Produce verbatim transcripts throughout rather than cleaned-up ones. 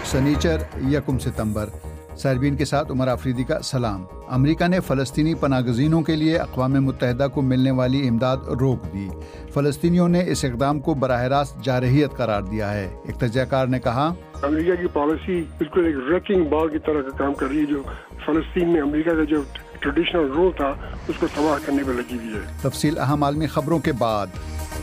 سنیچر یکم ستمبر۔ سائرین کے ساتھ عمر آفریدی کا سلام۔ امریکہ نے فلسطینی پناہ گزینوں کے لیے اقوام متحدہ کو ملنے والی امداد روک دی۔ فلسطینیوں نے اس اقدام کو براہ راست جارحیت قرار دیا ہے۔ ایک تجزیہ کار نے کہا، امریکہ کی پالیسی بالکل ایک ریکنگ بال کی طرح کا کام کر رہی ہے، جو فلسطین میں امریکہ کا جو ٹریڈیشنل رول تھا اس کو تباہ کرنے پہ لگی ہوئی ہے۔ تفصیل اہم عالمی خبروں کے بعد۔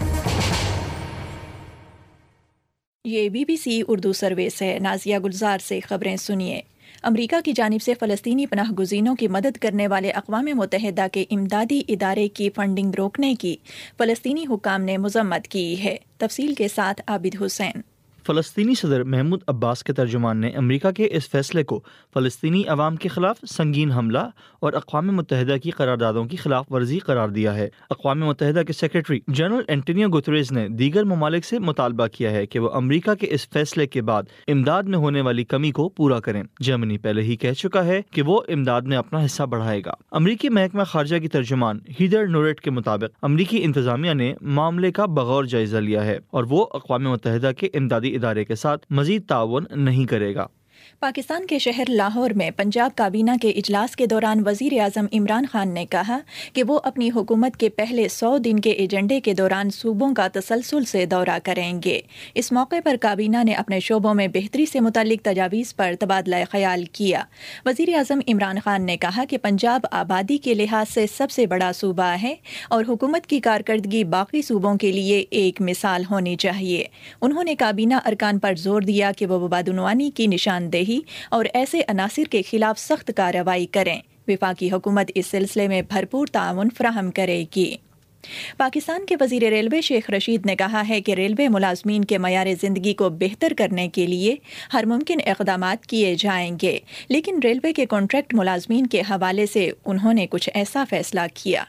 یہ B B C Urdu service ہے۔ نازیہ گلزار سے خبریں سنیے۔ امریکہ کی جانب سے فلسطینی پناہ گزینوں کی مدد کرنے والے اقوام متحدہ کے امدادی ادارے کی فنڈنگ روکنے کی فلسطینی حکام نے مذمت کی ہے۔ تفصیل کے ساتھ عابد حسین۔ فلسطینی صدر محمود عباس کے ترجمان نے امریکہ کے اس فیصلے کو فلسطینی عوام کے خلاف سنگین حملہ اور اقوام متحدہ کی قراردادوں کی خلاف ورزی قرار دیا ہے۔ اقوام متحدہ کے سیکریٹری جنرل اینٹونیو گوتریز نے دیگر ممالک سے مطالبہ کیا ہے کہ وہ امریکہ کے اس فیصلے کے بعد امداد میں ہونے والی کمی کو پورا کریں۔ جرمنی پہلے ہی کہہ چکا ہے کہ وہ امداد میں اپنا حصہ بڑھائے گا۔ امریکی محکمہ خارجہ کی ترجمان ہیدر نوریٹ کے مطابق امریکی انتظامیہ نے معاملے کا بغور جائزہ لیا ہے اور وہ اقوام متحدہ کے امدادی ادارے کے ساتھ مزید تعاون نہیں کرے گا۔ پاکستان کے شہر لاہور میں پنجاب کابینہ کے اجلاس کے دوران وزیر اعظم عمران خان نے کہا کہ وہ اپنی حکومت کے پہلے سو دن کے ایجنڈے کے دوران صوبوں کا تسلسل سے دورہ کریں گے۔ اس موقع پر کابینہ نے اپنے شعبوں میں بہتری سے متعلق تجاویز پر تبادلہ خیال کیا۔ وزیر اعظم عمران خان نے کہا کہ پنجاب آبادی کے لحاظ سے سب سے بڑا صوبہ ہے اور حکومت کی کارکردگی باقی صوبوں کے لیے ایک مثال ہونی چاہیے۔ انہوں نے کابینہ ارکان پر زور دیا کہ وہ بدعنوانی کی نشاندہی اور ایسے عناصر کے خلاف سخت کارروائی کریں۔ وفاقی حکومت اس سلسلے میں بھرپور تعاون فراہم کرے گی۔ پاکستان کے وزیر ریلوے شیخ رشید نے کہا ہے کہ ریلوے ملازمین کے معیار زندگی کو بہتر کرنے کے لیے ہر ممکن اقدامات کیے جائیں گے، لیکن ریلوے کے کانٹریکٹ ملازمین کے حوالے سے انہوں نے کچھ ایسا فیصلہ کیا۔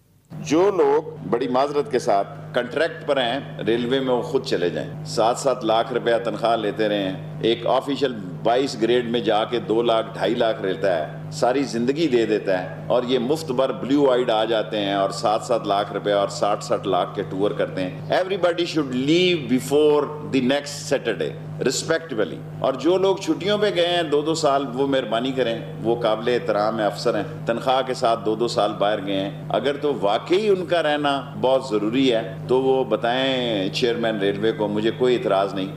جو لوگ بڑی معذرت کے ساتھ کنٹریکٹ پر ہیں ریلوے میں، وہ خود چلے جائیں۔ سات سات لاکھ روپیہ تنخواہ لیتے رہے ہیں، ایک آفیشل بائیس گریڈ میں جا کے دو لاکھ ڈھائی لاکھ رہتا ہے، ساری زندگی دے دیتا ہے، اور یہ مفت بر بلیو آئیڈ آ جاتے ہیں اور سات سات لاکھ روپے اور ساٹھ ساٹھ لاکھ کے ٹور کرتے ہیں۔ Everybody should leave before the next Saturday respectably. اور جو لوگ چھٹیوں پہ گئے ہیں دو دو سال، وہ مہربانی کریں، وہ قابل احترام افسر ہیں، تنخواہ کے ساتھ دو دو سال باہر گئے ہیں، اگر تو واقعی ان کا رہنا بہت ضروری ہے تو وہ بتائیں چیئرمین ریلوے کو، مجھے کوئی اعتراض نہیں۔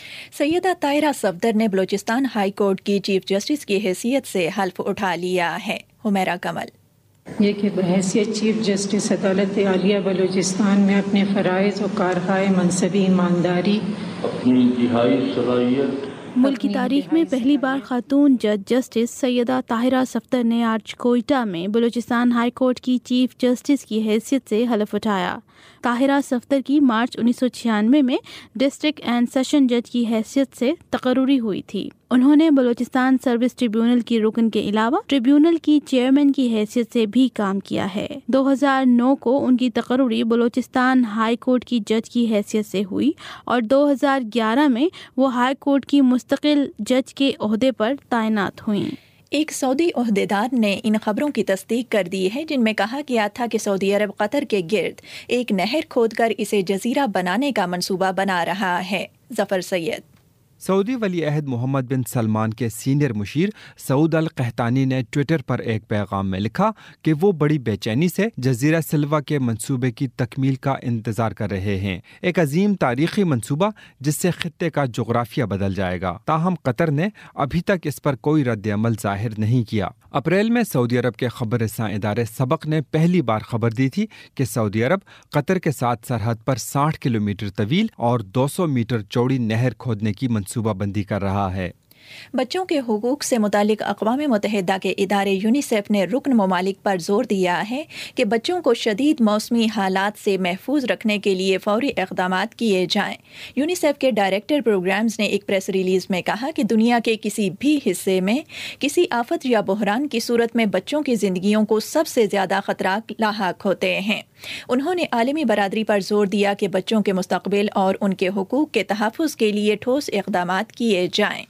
سیدہ طاہرہ صفدر نے بلوچستان ہائی کورٹ کی چیف جسٹس کی حیثیت سے حلف اٹھا لیا ہے۔ حمیرہ کمل۔ یہ کہ بحیثیت چیف جسٹس عدالت عالیہ بلوچستان میں اپنے فرائض و کارہائے منصبی ایمانداری، اپنی انتہائی صلاحیت۔ ملک کی تاریخ میں پہلی بار خاتون جج جسٹس سیدہ طاہرہ صفدر نے آج کوئٹہ میں بلوچستان ہائی کورٹ کی چیف جسٹس کی حیثیت سے حلف اٹھایا۔ طاہرہ صفدر کی مارچ انیس سو چھیانوے میں ڈسٹرکٹ اینڈ سیشن جج کی حیثیت سے تقرری ہوئی تھی۔ انہوں نے بلوچستان سروس ٹریبیونل کی رکن کے علاوہ ٹریبیونل کی چیئرمین کی حیثیت سے بھی کام کیا ہے۔ دو ہزار نو کو ان کی تقرری بلوچستان ہائی کورٹ کی جج کی حیثیت سے ہوئی اور دو ہزار گیارہ میں وہ ہائی کورٹ کی مستقل جج کے عہدے پر تعینات ہوئیں۔ ایک سعودی عہدیدار نے ان خبروں کی تصدیق کر دی ہے جن میں کہا گیا تھا کہ سعودی عرب قطر کے گرد ایک نہر کھود کر اسے جزیرہ بنانے کا منصوبہ بنا رہا ہے۔ ظفر سید۔ سعودی ولی عہد محمد بن سلمان کے سینئر مشیر سعود القحطانی نے ٹویٹر پر ایک پیغام میں لکھا کہ وہ بڑی بے چینی سے جزیرہ سلوا کے منصوبے کی تکمیل کا انتظار کر رہے ہیں، ایک عظیم تاریخی منصوبہ جس سے خطے کا جغرافیہ بدل جائے گا۔ تاہم قطر نے ابھی تک اس پر کوئی رد عمل ظاہر نہیں کیا۔ اپریل میں سعودی عرب کے خبر رساں ادارے سبق نے پہلی بار خبر دی تھی کہ سعودی عرب قطر کے ساتھ سرحد پر ساٹھ کلومیٹر طویل اور دو سو میٹر چوڑی نہر کھودنے کی منصوبہ بندی کر رہا ہے۔ بچوں کے حقوق سے متعلق اقوام متحدہ کے ادارے یونیسیف نے رکن ممالک پر زور دیا ہے کہ بچوں کو شدید موسمی حالات سے محفوظ رکھنے کے لیے فوری اقدامات کیے جائیں۔ یونیسیف کے ڈائریکٹر پروگرامز نے ایک پریس ریلیز میں کہا کہ دنیا کے کسی بھی حصے میں کسی آفت یا بحران کی صورت میں بچوں کی زندگیوں کو سب سے زیادہ خطرات لاحق ہوتے ہیں۔ انہوں نے عالمی برادری پر زور دیا کہ بچوں کے مستقبل اور ان کے حقوق کے تحفظ کے لیے ٹھوس اقدامات کیے جائیں۔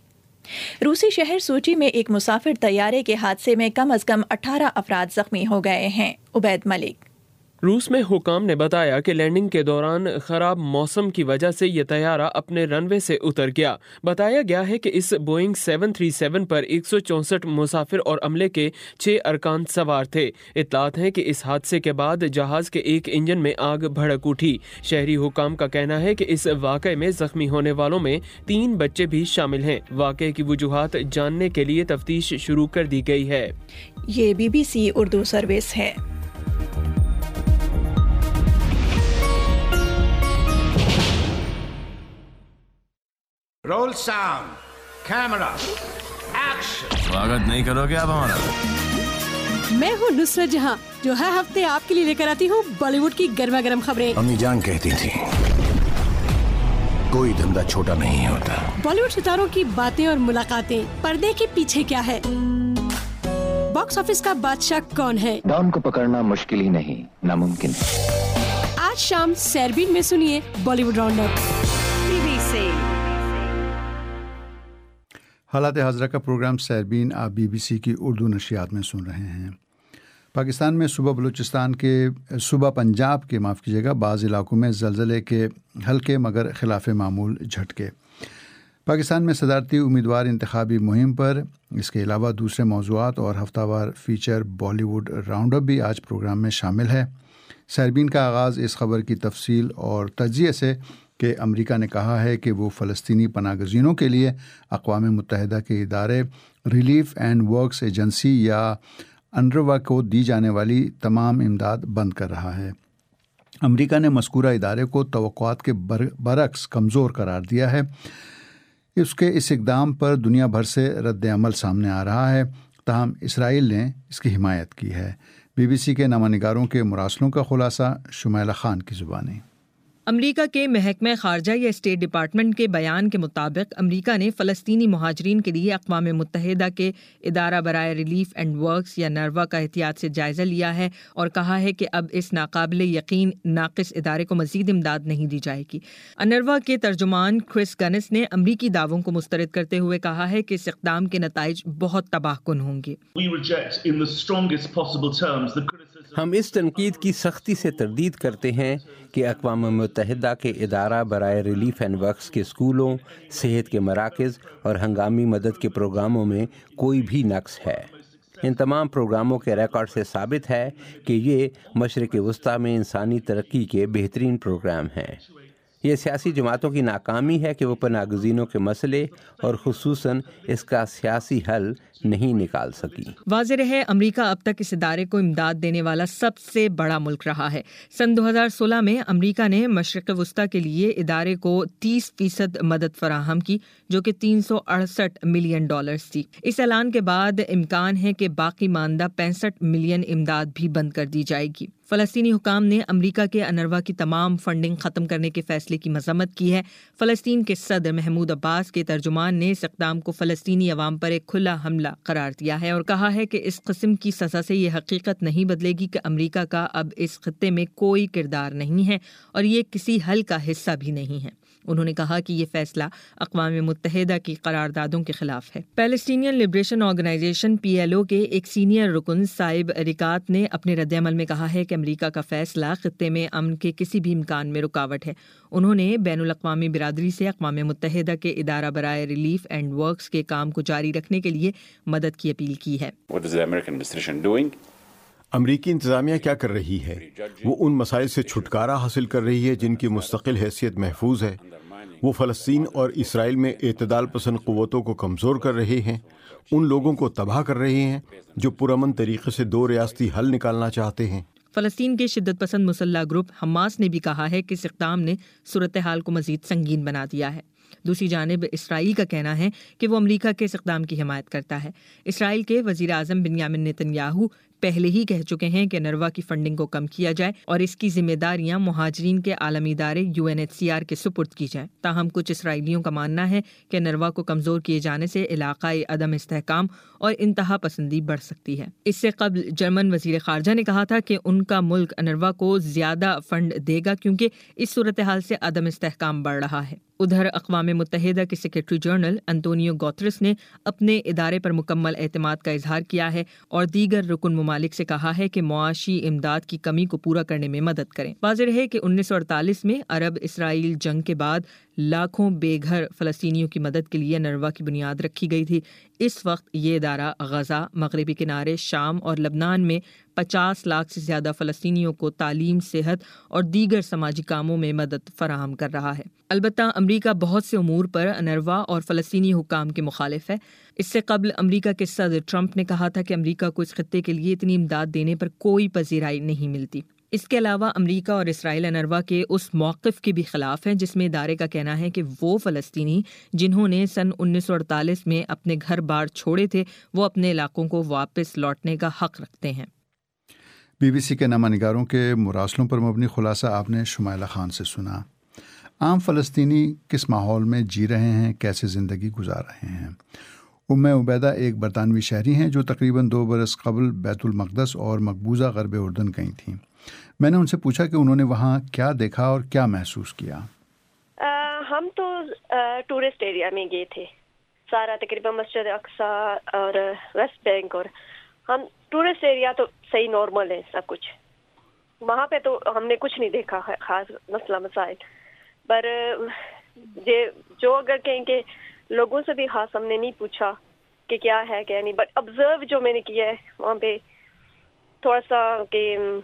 روسی شہر سوچی میں ایک مسافر طیارے کے حادثے میں کم از کم اٹھارہ افراد زخمی ہو گئے ہیں۔ عبید ملک۔ روس میں حکام نے بتایا کہ لینڈنگ کے دوران خراب موسم کی وجہ سے یہ طیارہ اپنے رن وے سے اتر گیا۔ بتایا گیا ہے کہ اس بوئنگ سیون تھری سیون پر ایک سو چونسٹھ مسافر اور عملے کے چھ ارکان سوار تھے۔ اطلاعات ہیں کہ اس حادثے کے بعد جہاز کے ایک انجن میں آگ بھڑک اٹھی۔ شہری حکام کا کہنا ہے کہ اس واقعے میں زخمی ہونے والوں میں تین بچے بھی شامل ہیں۔ واقعے کی وجوہات جاننے کے لیے تفتیش شروع کر دی گئی ہے۔ یہ B B C Urdu service ہے۔ Roll sound camera action. سواگت نہیں کرو گے آپ ہمارا؟ میں ہوں نصرت جہاں جو ہر ہفتے آپ کے لیے لے کر آتی ہوں بالی ووڈ کی گرما گرم خبریں۔ امی جان کہتی تھی کوئی دھندا چھوٹا نہیں ہوتا۔ بالی ووڈ ستاروں کی باتیں اور ملاقاتیں، پردے کے پیچھے کیا ہے، باکس آفس کا بادشاہ کون ہے، ڈان کو پکڑنا مشکل ہی نہیں ناممکن ہے۔ آج شام سیربین میں سنیے Bollywood round up. T V سے حالات حاضرہ کا پروگرام سیربین آپ بی بی سی کی اردو نشریات میں سن رہے ہیں۔ پاکستان میں صوبہ بلوچستان کے صوبہ پنجاب کے معاف کیجیے گا بعض علاقوں میں زلزلے کے ہلکے مگر خلاف معمول جھٹکے۔ پاکستان میں صدارتی امیدوار انتخابی مہم پر اس کے علاوہ دوسرے موضوعات اور ہفتہ وار feature Bollywood round up بھی آج پروگرام میں شامل ہے۔ سیربین کا آغاز اس خبر کی تفصیل اور تجزیے سے کہ امریکہ نے کہا ہے کہ وہ فلسطینی پناہ گزینوں کے لیے اقوام متحدہ کے ادارے ریلیف اینڈ ورکس ایجنسی یا انروا کو دی جانے والی تمام امداد بند کر رہا ہے۔ امریکہ نے مذکورہ ادارے کو توقعات کے برعکس کمزور قرار دیا ہے۔ اس کے اس اقدام پر دنیا بھر سے رد عمل سامنے آ رہا ہے، تاہم اسرائیل نے اس کی حمایت کی ہے۔ بی بی سی کے نامہ نگاروں کے مراسلوں کا خلاصہ شمیلہ خان کی زبانی۔ امریکہ کے محکمہ خارجہ یا اسٹیٹ ڈپارٹمنٹ کے بیان کے مطابق امریکہ نے فلسطینی مہاجرین کے لیے اقوام متحدہ کے ادارہ برائے ریلیف اینڈ ورکس یا نروا کا احتیاط سے جائزہ لیا ہے اور کہا ہے کہ اب اس ناقابل یقین ناقص ادارے کو مزید امداد نہیں دی جائے گی۔ انروا کے ترجمان کرس گنس نے امریکی دعووں کو مسترد کرتے ہوئے کہا ہے کہ اس اقدام کے نتائج بہت تباہ کن ہوں گے۔ ہم اس تنقید کی سختی سے تردید کرتے ہیں کہ اقوام متحدہ کے ادارہ برائے ریلیف اینڈ ورکس کے اسکولوں، صحت کے مراکز اور ہنگامی مدد کے پروگراموں میں کوئی بھی نقص ہے۔ ان تمام پروگراموں کے ریکارڈ سے ثابت ہے کہ یہ مشرق وسطیٰ میں انسانی ترقی کے بہترین پروگرام ہیں۔ یہ سیاسی جماعتوں کی ناکامی ہے کہ وہ پناہ گزینوں کے مسئلے اور خصوصاً اس کا سیاسی حل نہیں نکال سکی۔ واضح ہے امریکہ اب تک اس ادارے کو امداد دینے والا سب سے بڑا ملک رہا ہے۔ سن دو ہزار سولہ میں امریکہ نے مشرق وسطیٰ کے لیے ادارے کو تیس فیصد مدد فراہم کی جو کہ تین سو اڑسٹھ ملین ڈالرز تھی۔ اس اعلان کے بعد امکان ہے کہ باقی ماندہ پینسٹھ ملین امداد بھی بند کر دی جائے گی۔ فلسطینی حکام نے امریکہ کے انروا کی تمام فنڈنگ ختم کرنے کے فیصلے کی مذمت کی ہے۔ فلسطین کے صدر محمود عباس کے ترجمان نے اس اقدام کو فلسطینی عوام پر ایک کھلا حملہ قرار دیا ہے اور کہا ہے کہ اس قسم کی سزا سے یہ حقیقت نہیں بدلے گی کہ امریکہ کا اب اس خطے میں کوئی کردار نہیں ہے اور یہ کسی حل کا حصہ بھی نہیں ہے۔ انہوں نے کہا کہ یہ فیصلہ اقوام متحدہ کی قراردادوں کے خلاف ہے۔ Palestinian liberation organisation P L O کے ایک سینئر رکن صائب رکات نے اپنے رد عمل میں کہا ہے کہ امریکہ کا فیصلہ خطے میں امن کے کسی بھی امکان میں رکاوٹ ہے۔ انہوں نے بین الاقوامی برادری سے اقوام متحدہ کے ادارہ برائے ریلیف اینڈ ورکس کے کام کو جاری رکھنے کے لیے مدد کی اپیل کی ہے۔ امریکی انتظامیہ کیا کر رہی ہے؟ وہ ان مسائل سے چھٹکارا حاصل کر رہی ہے جن کی مستقل حیثیت محفوظ ہے۔ وہ فلسطین اور اسرائیل میں اعتدال پسند قوتوں کو کمزور کر رہے ہیں، ان لوگوں کو تباہ کر رہے ہیں جو پرامن طریقے سے دو ریاستی حل نکالنا چاہتے ہیں۔ فلسطین کے شدت پسند مسلح گروپ حماس نے بھی کہا ہے کہ اس اقدام نے صورتحال کو مزید سنگین بنا دیا ہے۔ دوسری جانب اسرائیل کا کہنا ہے کہ وہ امریکہ کے اس اقدام کی حمایت کرتا ہے۔ اسرائیل کے وزیر اعظم بنیامن نیتن یاہو پہلے ہی کہہ چکے ہیں کہ نروا کی فنڈنگ کو کم کیا جائے اور اس کی ذمہ داریاں مہاجرین کے عالمی ادارے U N H C R کے سپرد کی جائیں۔ تاہم کچھ اسرائیلیوں کا ماننا ہے کہ نروا کو کمزور کیے جانے سے علاقائی عدم استحکام اور انتہا پسندی بڑھ سکتی ہے۔ اس سے قبل جرمن وزیر خارجہ نے کہا تھا کہ ان کا ملک نروا کو زیادہ فنڈ دے گا کیونکہ اس صورتحال سے عدم استحکام بڑھ رہا ہے۔ ادھر اقوام متحدہ کے سیکرٹری جنرل انتونیو گوترس نے اپنے ادارے پر مکمل اعتماد کا اظہار کیا ہے اور دیگر رکن ممالک سے کہا ہے کہ معاشی امداد کی کمی کو پورا کرنے میں مدد کریں۔ واضح ہے کہ انیس سو اڑتالیس میں عرب اسرائیل جنگ کے بعد لاکھوں بے گھر فلسطینیوں کی مدد کے لیے انروا کی بنیاد رکھی گئی تھی۔ اس وقت یہ ادارہ غزہ، مغربی کنارے، شام اور لبنان میں پچاس لاکھ سے زیادہ فلسطینیوں کو تعلیم، صحت اور دیگر سماجی کاموں میں مدد فراہم کر رہا ہے۔ البتہ امریکہ بہت سے امور پر انروا اور فلسطینی حکام کے مخالف ہے۔ اس سے قبل امریکہ کے صدر ٹرمپ نے کہا تھا کہ امریکہ کو اس خطے کے لیے اتنی امداد دینے پر کوئی پذیرائی نہیں ملتی۔ اس کے علاوہ امریکہ اور اسرائیل انروا کے اس موقف کے بھی خلاف ہیں جس میں ادارے کا کہنا ہے کہ وہ فلسطینی جنہوں نے سن انیس سو اڑتالیس میں اپنے گھر بار چھوڑے تھے وہ اپنے علاقوں کو واپس لوٹنے کا حق رکھتے ہیں۔ بی بی سی کے نامہ نگاروں کے مراسلوں پر مبنی خلاصہ آپ نے شمائلہ خان سے سنا۔ عام فلسطینی کس ماحول میں جی رہے ہیں، کیسے زندگی گزار رہے ہیں؟ ام عبیدہ ایک برطانوی شہری ہیں جو تقریباً دو برس قبل بیت المقدس اور مقبوضہ غرب اردن گئی تھیں۔ میں نے ان سے پوچھا کہ انہوں نے وہاں کیا دیکھا اور کیا محسوس کیا۔ آ, ہم تو ٹورسٹ ایریا میں گئے تھے، سارا تقریباً مسجد اقصی اور ویسٹ بینک، اور ہم ٹورسٹ ایریا تو صحیح نارمل ہے سب کچھ۔ وہاں پہ تو ہم نے کچھ نہیں دیکھا خاص مسئلہ مسائل، پر جو اگر کہیں کہ لوگوں سے بھی خاص ہم نے نہیں پوچھا کہ کیا ہے کیا نہیں، بٹ آبزرو جو میں نے کیا ہے وہاں پہ تھوڑا سا کہ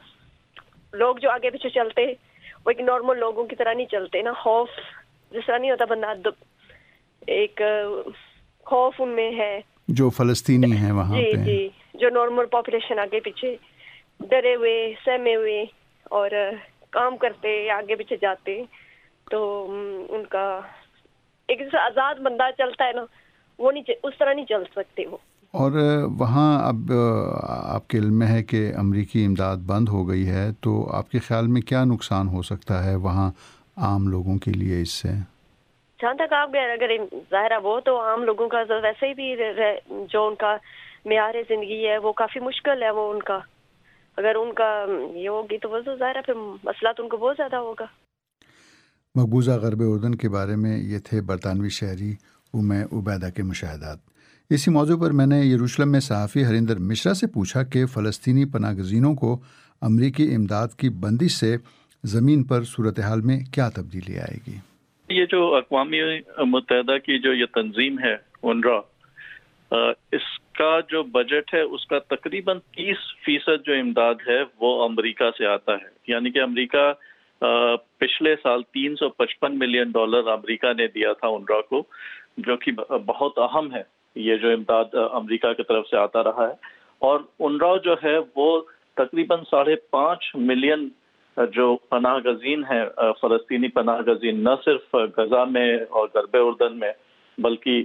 لوگ جو آگے پیچھے چلتے وہ ایک نارمل لوگوں کی طرح نہیں چلتے نا، خوف جس طرح نہیں ہوتا بندہ، ایک خوف ان میں ہے جو فلسطینی ہیں وہاں جی پہ جی جو نارمل پاپولیشن آگے پیچھے ڈرے ہوئے سہمے ہوئے اور کام کرتے آگے پیچھے جاتے، تو ان کا ایک آزاد بندہ چلتا ہے نا، وہ نہیں اس طرح نہیں چل سکتے وہ۔ اور وہاں اب آپ کے علم میں ہے کہ امریکی امداد بند ہو گئی ہے، تو آپ کے خیال میں کیا نقصان ہو سکتا ہے وہاں عام لوگوں کے لیے اس سے؟ جہاں تک آپ اگر ظاہر ہے وہ تو عام لوگوں کا ویسے ہی بھی جو ان کا معیار زندگی ہے وہ کافی مشکل ہے، وہ ان کا اگر ان کا یہ ہوگی تو وہ ظاہر ہے پھر مسئلہ تو ان کو بہت زیادہ ہوگا۔ مقبوضہ غرب اردن کے بارے میں یہ تھے برطانوی شہری ام عبیدہ کے مشاہدات۔ اسی موضوع پر میں نے یروشلم میں صحافی ہریندر مشرا سے پوچھا کہ فلسطینی پناہ گزینوں کو امریکی امداد کی بندش سے زمین پر صورتحال میں کیا تبدیلی آئے گی؟ یہ جو اقوام متحدہ کی جو یہ تنظیم ہے اونروا، اس کا جو بجٹ ہے اس کا تقریباً تیس فیصد جو امداد ہے وہ امریکہ سے آتا ہے، یعنی کہ امریکہ پچھلے سال تین سو پچپن ملین ڈالر امریکہ نے دیا تھا اونروا کو، جو کہ بہت اہم ہے یہ جو امداد امریکہ کی طرف سے آتا رہا ہے۔ اور اونروا جو ہے وہ تقریباً ساڑھے پانچ ملین جو پناہ گزین ہیں فلسطینی پناہ گزین، نہ صرف غزہ میں اور غرب اردن میں بلکہ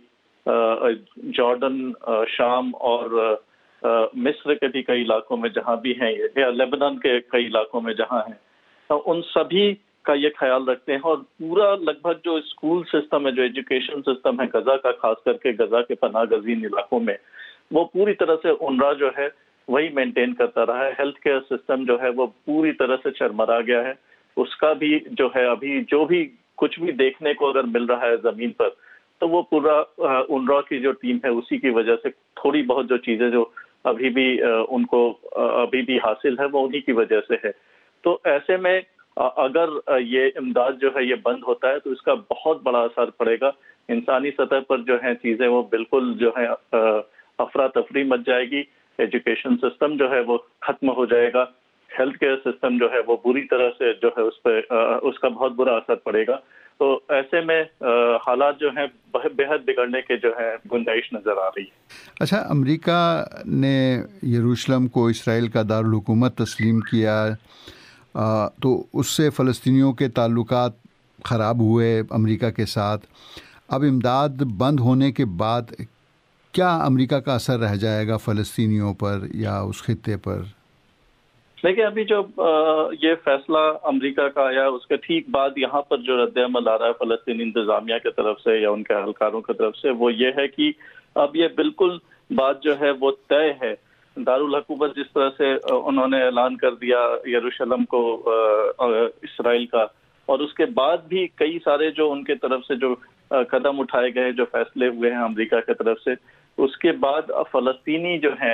جارڈن، شام اور مصر کے بھی کئی علاقوں میں جہاں بھی ہیں، یا لیبنان کے کئی علاقوں میں جہاں ہیں، ان سبھی کا یہ خیال رکھتے ہیں۔ اور پورا لگ بھگ جو اسکول سسٹم ہے، جو ایجوکیشن سسٹم ہے غزہ کا، خاص کر کے غزہ کے پناہ گزین علاقوں میں، وہ پوری طرح سے اونروا جو ہے وہی مینٹین کرتا رہا ہے۔ ہیلتھ کیئر سسٹم جو ہے وہ پوری طرح سے چرمرا گیا ہے، اس کا بھی جو ہے ابھی جو بھی کچھ بھی دیکھنے کو اگر مل رہا ہے زمین پر، تو وہ پورا اونروا کی جو ٹیم ہے اسی کی وجہ سے تھوڑی بہت جو چیزیں جو ابھی بھی ان کو ابھی بھی حاصل ہے وہ انہی کی وجہ سے ہے۔ تو ایسے میں اگر یہ امداد جو ہے یہ بند ہوتا ہے تو اس کا بہت بڑا اثر پڑے گا انسانی سطح پر، جو ہے چیزیں وہ بالکل جو ہے افراتفری مچ جائے گی، ایجوکیشن سسٹم جو ہے وہ ختم ہو جائے گا، ہیلتھ کیئر سسٹم جو ہے وہ بری طرح سے جو ہے اس پہ اس کا بہت برا اثر پڑے گا۔ تو ایسے میں حالات جو ہیں بے حد بگڑنے کے جو ہے گنجائش نظر آ رہی ہے۔ اچھا، امریکہ نے یروشلم کو اسرائیل کا دارالحکومت تسلیم کیا، آ, تو اس سے فلسطینیوں کے تعلقات خراب ہوئے امریکہ کے ساتھ۔ اب امداد بند ہونے کے بعد کیا امریکہ کا اثر رہ جائے گا فلسطینیوں پر یا اس خطے پر؟ لیکن ابھی جو یہ فیصلہ امریکہ کا آیا اس کے ٹھیک بعد یہاں پر جو رد عمل آ رہا ہے فلسطینی انتظامیہ کی طرف سے یا ان کے اہلکاروں کی طرف سے، وہ یہ ہے کہ اب یہ بالکل بات جو ہے وہ طے ہے۔ دارالحکومت جس طرح سے انہوں نے اعلان کر دیا یروشلم کو اسرائیل کا، اور اس کے بعد بھی کئی سارے جو ان کے طرف سے جو قدم اٹھائے گئے، جو فیصلے ہوئے ہیں امریکہ کی طرف سے، اس کے بعد فلسطینی جو ہیں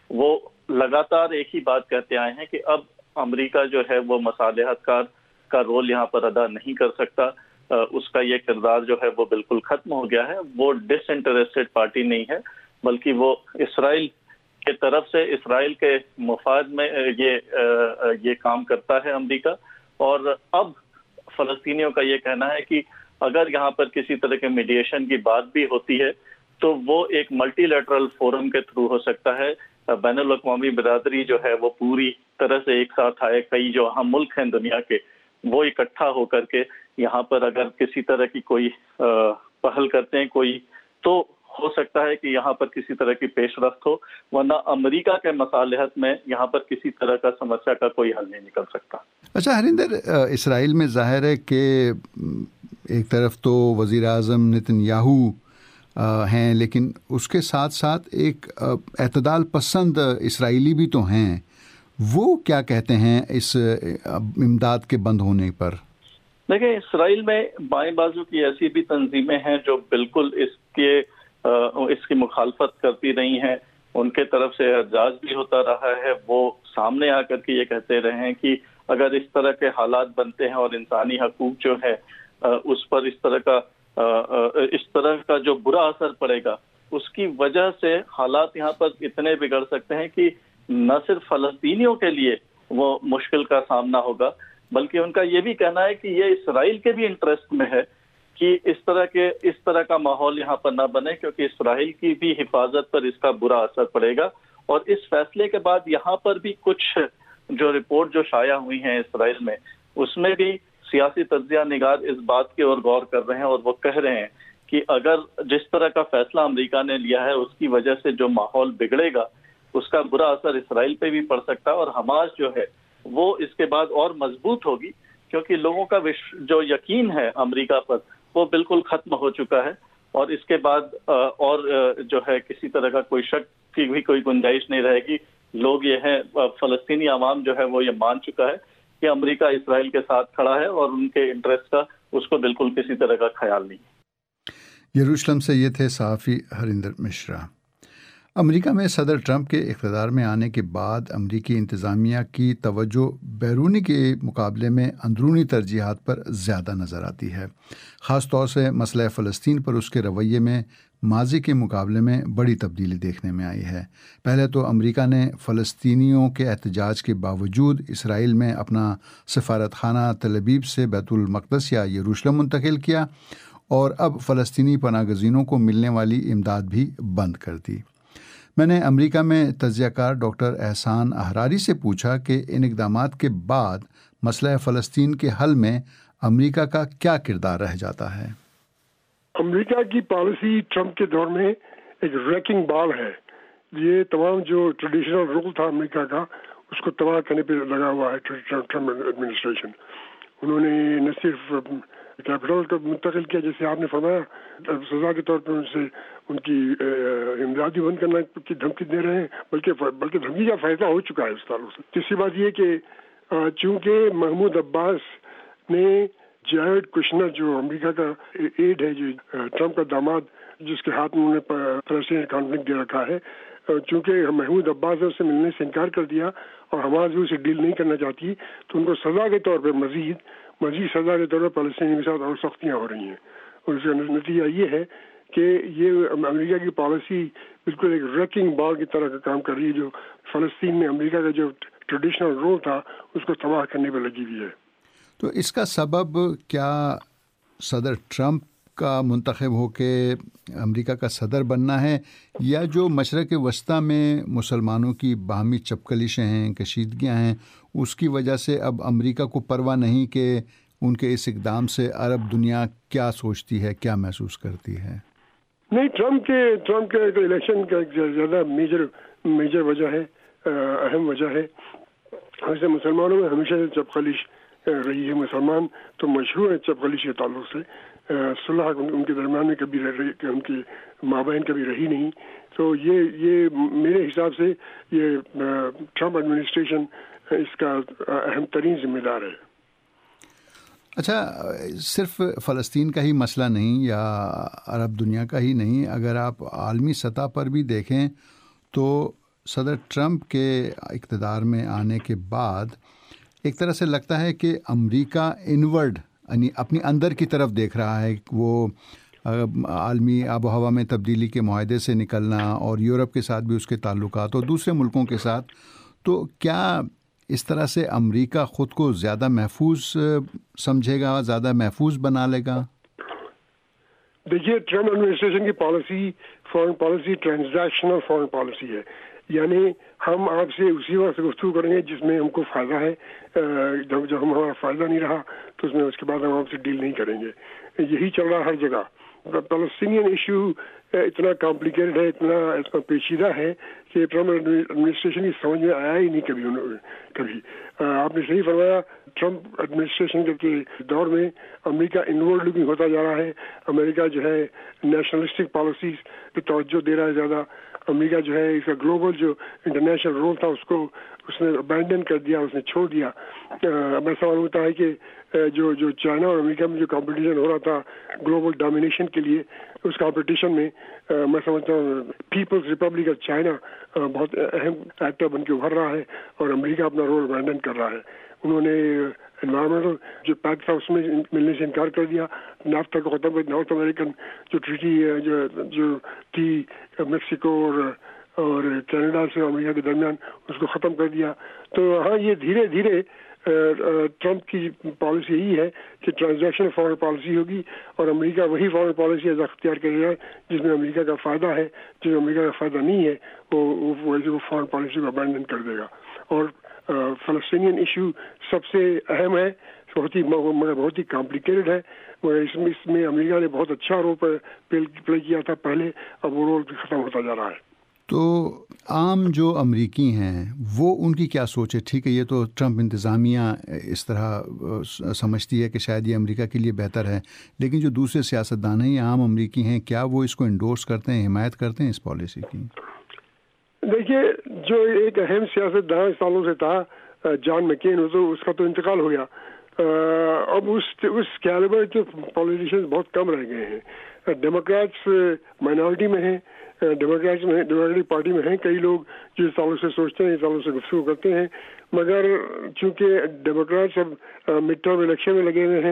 وہ لگاتار ایک ہی بات کہتے آئے ہیں کہ اب امریکہ جو ہے وہ مصالحت کار کا رول یہاں پر ادا نہیں کر سکتا، اس کا یہ کردار جو ہے وہ بالکل ختم ہو گیا ہے. وہ ڈس انٹرسٹڈ پارٹی نہیں ہے، بلکہ وہ اسرائیل کی طرف سے اسرائیل کے مفاد میں یہ یہ کام کرتا ہے امریکہ. اور اب فلسطینیوں کا یہ کہنا ہے کہ اگر یہاں پر کسی طرح کے میڈیشن کی بات بھی ہوتی ہے تو وہ ایک ملٹی لیٹرل فورم کے تھرو ہو سکتا ہے. بین الاقوامی برادری جو ہے وہ پوری طرح سے ایک ساتھ آئے، کئی جو اہم ملک ہیں دنیا کے وہ اکٹھا ہو کر کے یہاں پر اگر کسی طرح کی کوئی پہل کرتے ہیں کوئی، تو ہو سکتا ہے کہ یہاں پر کسی طرح کی پیش رفت ہو، ورنہ امریکہ کے مصالحت میں یہاں پر کسی طرح کا سمسیا کا کوئی حل نہیں نکل سکتا. اچھا ہریندر، اسرائیل میں ظاہر ہے کہ ایک طرف تو وزیر اعظم نتن یاہو ہیں، لیکن اس کے ساتھ ساتھ ایک اعتدال پسند اسرائیلی بھی تو ہیں. وہ کیا کہتے ہیں اس امداد کے بند ہونے پر؟ دیکھیں، اسرائیل میں بائیں بازو کی ایسی بھی تنظیمیں ہیں جو بالکل اس کے اس کی مخالفت کرتی رہی ہیں. ان کے طرف سے احتجاج بھی ہوتا رہا ہے. وہ سامنے آ کر کے یہ کہتے رہے ہیں کہ اگر اس طرح کے حالات بنتے ہیں اور انسانی حقوق جو ہے اس پر اس طرح کا اس طرح کا جو برا اثر پڑے گا، اس کی وجہ سے حالات یہاں پر اتنے بگڑ سکتے ہیں کہ نہ صرف فلسطینیوں کے لیے وہ مشکل کا سامنا ہوگا، بلکہ ان کا یہ بھی کہنا ہے کہ یہ اسرائیل کے بھی انٹرسٹ میں ہے کہ اس طرح کے اس طرح کا ماحول یہاں پر نہ بنے، کیونکہ اسرائیل کی بھی حفاظت پر اس کا برا اثر پڑے گا. اور اس فیصلے کے بعد یہاں پر بھی کچھ جو رپورٹ جو شائع ہوئی ہیں اسرائیل میں، اس میں بھی سیاسی تجزیہ نگار اس بات کی اور غور کر رہے ہیں اور وہ کہہ رہے ہیں کہ اگر جس طرح کا فیصلہ امریکہ نے لیا ہے اس کی وجہ سے جو ماحول بگڑے گا اس کا برا اثر اسرائیل پہ بھی پڑ سکتا ہے، اور حماس جو ہے وہ اس کے بعد اور مضبوط ہوگی، کیونکہ لوگوں کا جو یقین ہے امریکہ پر وہ بالکل ختم ہو چکا ہے. اور اس کے بعد اور جو ہے کسی طرح کا کوئی شک کی بھی کوئی گنجائش نہیں رہے گی. لوگ یہ ہیں، فلسطینی عوام جو ہے وہ یہ مان چکا ہے کہ امریکہ اسرائیل کے ساتھ کھڑا ہے اور ان کے انٹرسٹ کا اس کو بالکل کسی طرح کا خیال نہیں. یروشلم سے یہ تھے صحافی ہریندر مشرا. امریکہ میں صدر ٹرمپ کے اقتدار میں آنے کے بعد امریکی انتظامیہ کی توجہ بیرونی کے مقابلے میں اندرونی ترجیحات پر زیادہ نظر آتی ہے. خاص طور سے مسئلہ فلسطین پر اس کے رویے میں ماضی کے مقابلے میں بڑی تبدیلی دیکھنے میں آئی ہے. پہلے تو امریکہ نے فلسطینیوں کے احتجاج کے باوجود اسرائیل میں اپنا سفارت خانہ تل ابیب سے بیت المقدس یا یروشلم منتقل کیا، اور اب فلسطینی پناہ گزینوں کو ملنے والی امداد بھی بند کر دی. میں نے امریکہ میں تجزیہ کار ڈاکٹر احسان احراری سے پوچھا کہ ان اقدامات کے بعد مسئلہ فلسطین کے حل میں امریکہ کا کیا کردار رہ جاتا ہے. امریکہ کی پالیسی ٹرمپ کے دور میں ایک ریکنگ بال ہے. یہ تمام جو ٹریڈیشنل رول تھا امریکہ کا اس کو تباہ کرنے پہ لگا ہوا ہے ٹرمپ ایڈمنسٹریشن. انہوں نے نہ صرف کیپٹل کو منتقل کیا جیسے آپ نے فرمایا، سزا کے طور پر ان سے ان کی امداد بھی بند کرنے کی دھمکی دے رہے ہیں، بلکہ بلکہ دھمکی کا فیصلہ ہو چکا ہے اس تعلق سے. تیسری بات یہ کہ چونکہ محمود عباس نے جیرڈ کشنر جو امریکہ کا ایڈ ہے، جو ٹرمپ کا داماد جس کے ہاتھ میں انہوں نے فلسطین کانفلکٹ دے رکھا ہے، چونکہ محمود عباس نے اس سے ملنے سے انکار کر دیا اور حماس بھی اسے ڈیل نہیں کرنا چاہتی، تو ان کو سزا کے طور پر مزید مزید سزا کے طور پر فلسطینی کے ساتھ اور سختیاں ہو رہی ہیں. اور اس کا نتیجہ یہ ہے کہ یہ امریکہ کی پالیسی بالکل ایک ریکنگ بال کی طرح کا کام کر رہی ہے، جو فلسطین میں امریکہ کا جو ٹریڈیشنل رول تھا اس کو تباہ کرنے پہ لگی ہوئی ہے. تو اس کا سبب کیا صدر ٹرمپ کا منتخب ہو کے امریکہ کا صدر بننا ہے، یا جو مشرق وسطیٰ میں مسلمانوں کی باہمی چپکلشیں ہیں، کشیدگیاں ہیں، اس کی وجہ سے اب امریکہ کو پرواہ نہیں کہ ان کے اس اقدام سے عرب دنیا کیا سوچتی ہے، کیا محسوس کرتی ہے؟ نہیں، ٹرمپ کے ٹرمپ کے الیکشن کا زیادہ میجر میجر وجہ ہے، اہم وجہ ہے. ویسے مسلمانوں میں ہمیشہ سے چپخلیش رہی ہے. مسلمان تو مشہور ہے چپخلیش کے تعلق سے. صلح ان کے درمیان میں کبھی ان کے مابین کبھی رہی نہیں. تو یہ یہ میرے حساب سے یہ ٹرمپ ایڈمنسٹریشن اس کا اہم ترین ذمہ دار ہے. اچھا، صرف فلسطین کا ہی مسئلہ نہیں یا عرب دنیا کا ہی نہیں، اگر آپ عالمی سطح پر بھی دیکھیں تو صدر ٹرمپ کے اقتدار میں آنے کے بعد ایک طرح سے لگتا ہے کہ امریکہ انورڈ یعنی اپنی اندر کی طرف دیکھ رہا ہے. وہ عالمی آب و ہوا میں تبدیلی کے معاہدے سے نکلنا اور یورپ کے ساتھ بھی اس کے تعلقات اور دوسرے ملکوں کے ساتھ, تو کیا اس طرح سے امریکہ خود کو زیادہ محفوظ سمجھے گا, زیادہ محفوظ بنا لے گا؟ دیکھیے, ٹرمپ ایڈمنسٹریشن کی policy foreign policy transactional foreign policy ہے, یعنی ہم آپ سے اسی وقت سے گفتگو کریں گے جس میں ہم کو فائدہ ہے, جب جب ہمارا فائدہ نہیں رہا تو اس میں اس کے بعد ہم آپ سے ڈیل نہیں کریں گے. یہی چل رہا ہر جگہ. پیلسٹینین ایشو اتنا کمپلیکیٹڈ ہے, اتنا اتنا پیچیدہ ہے کہ ٹرمپ ایڈمنسٹریشن کی سمجھ میں آیا ہی نہیں کبھی کبھی. آپ نے صحیح فرمایا, ٹرمپ ایڈمنسٹریشن کے دور میں امریکہ انورڈ لوکنگ ہوتا جا رہا ہے. امریکہ جو ہے نیشنلسٹک پالیسیز پہ توجہ دے رہا ہے زیادہ. امریکہ جو ہے اس کا گلوبل جو انٹرنیشنل رول تھا اس کو اس نے ابینڈن کر دیا, اس نے چھوڑ دیا. میں سوال ہوتا ہے کہ جو جو چائنا اور امریکہ میں جو کمپٹیشن ہو رہا تھا گلوبل ڈومینیشن کے لیے, اس کمپٹیشن میں میں سمجھتا ہوں پیپلز ریپبلک آف چائنا بہت اہم ایکٹر بن کے ابھر رہا ہے اور امریکہ اپنا رول ابینڈن کر رہا ہے. انہوں نے انوائرمنٹل جو پیکٹ تھا اس میں ملنے سے انکار کر دیا. نافتا کو ختم کر, نارتھ امریکن جو ٹریٹی جو جو تھی میکسیکو اور اور کینیڈا سے امریکہ کے درمیان, اس کو ختم کر دیا. تو ہاں, یہ دھیرے دھیرے ٹرمپ کی پالیسی یہی ہے کہ ٹرانزیکشن فارن پالیسی ہوگی اور امریکہ وہی فارن پالیسی اختیار کرے گا جس میں امریکہ کا فائدہ ہے. جس میں امریکہ کا فائدہ نہیں ہے وہ وہ فارن پالیسی کو ابینڈن کر دے گا. اور فلسطینین ایشو سب سے اہم ہے, بہت ہی مگر بہت ہی کمپلیکیٹڈ ہے, مگر اس میں اس میں امریکہ نے بہت اچھا رول پلے کیا تھا پہلے, اب وہ رول ختم ہوتا جا رہا ہے. تو عام جو امریکی ہیں وہ ان کی کیا سوچ ہے؟ ٹھیک ہے, یہ تو ٹرمپ انتظامیہ اس طرح سمجھتی ہے کہ شاید یہ امریکہ کے لیے بہتر ہے, لیکن جو دوسرے سیاستدان ہیں یا عام امریکی ہیں, کیا وہ اس کو انڈورس کرتے ہیں, حمایت کرتے ہیں اس پالیسی کی؟ دیکھیے, جو ایک اہم سیاستدان سالوں سے تھا جان مکین, تو اس کا تو انتقال ہو گیا. اب اس اس کیلیبر کے پولیٹیشینز بہت کم رہ گئے ہیں. ڈیموکریٹس مائنورٹی میں ہیں, ڈیموکریٹس میں ڈیموکریٹک پارٹی میں ہیں کئی لوگ جو اس سالوں سے سوچتے ہیں, اس سالوں سے گفتگو کرتے ہیں, مگر چونکہ ڈیموکریٹس اب مڈ ٹرم الیکشن میں لگے ہوئے ہیں,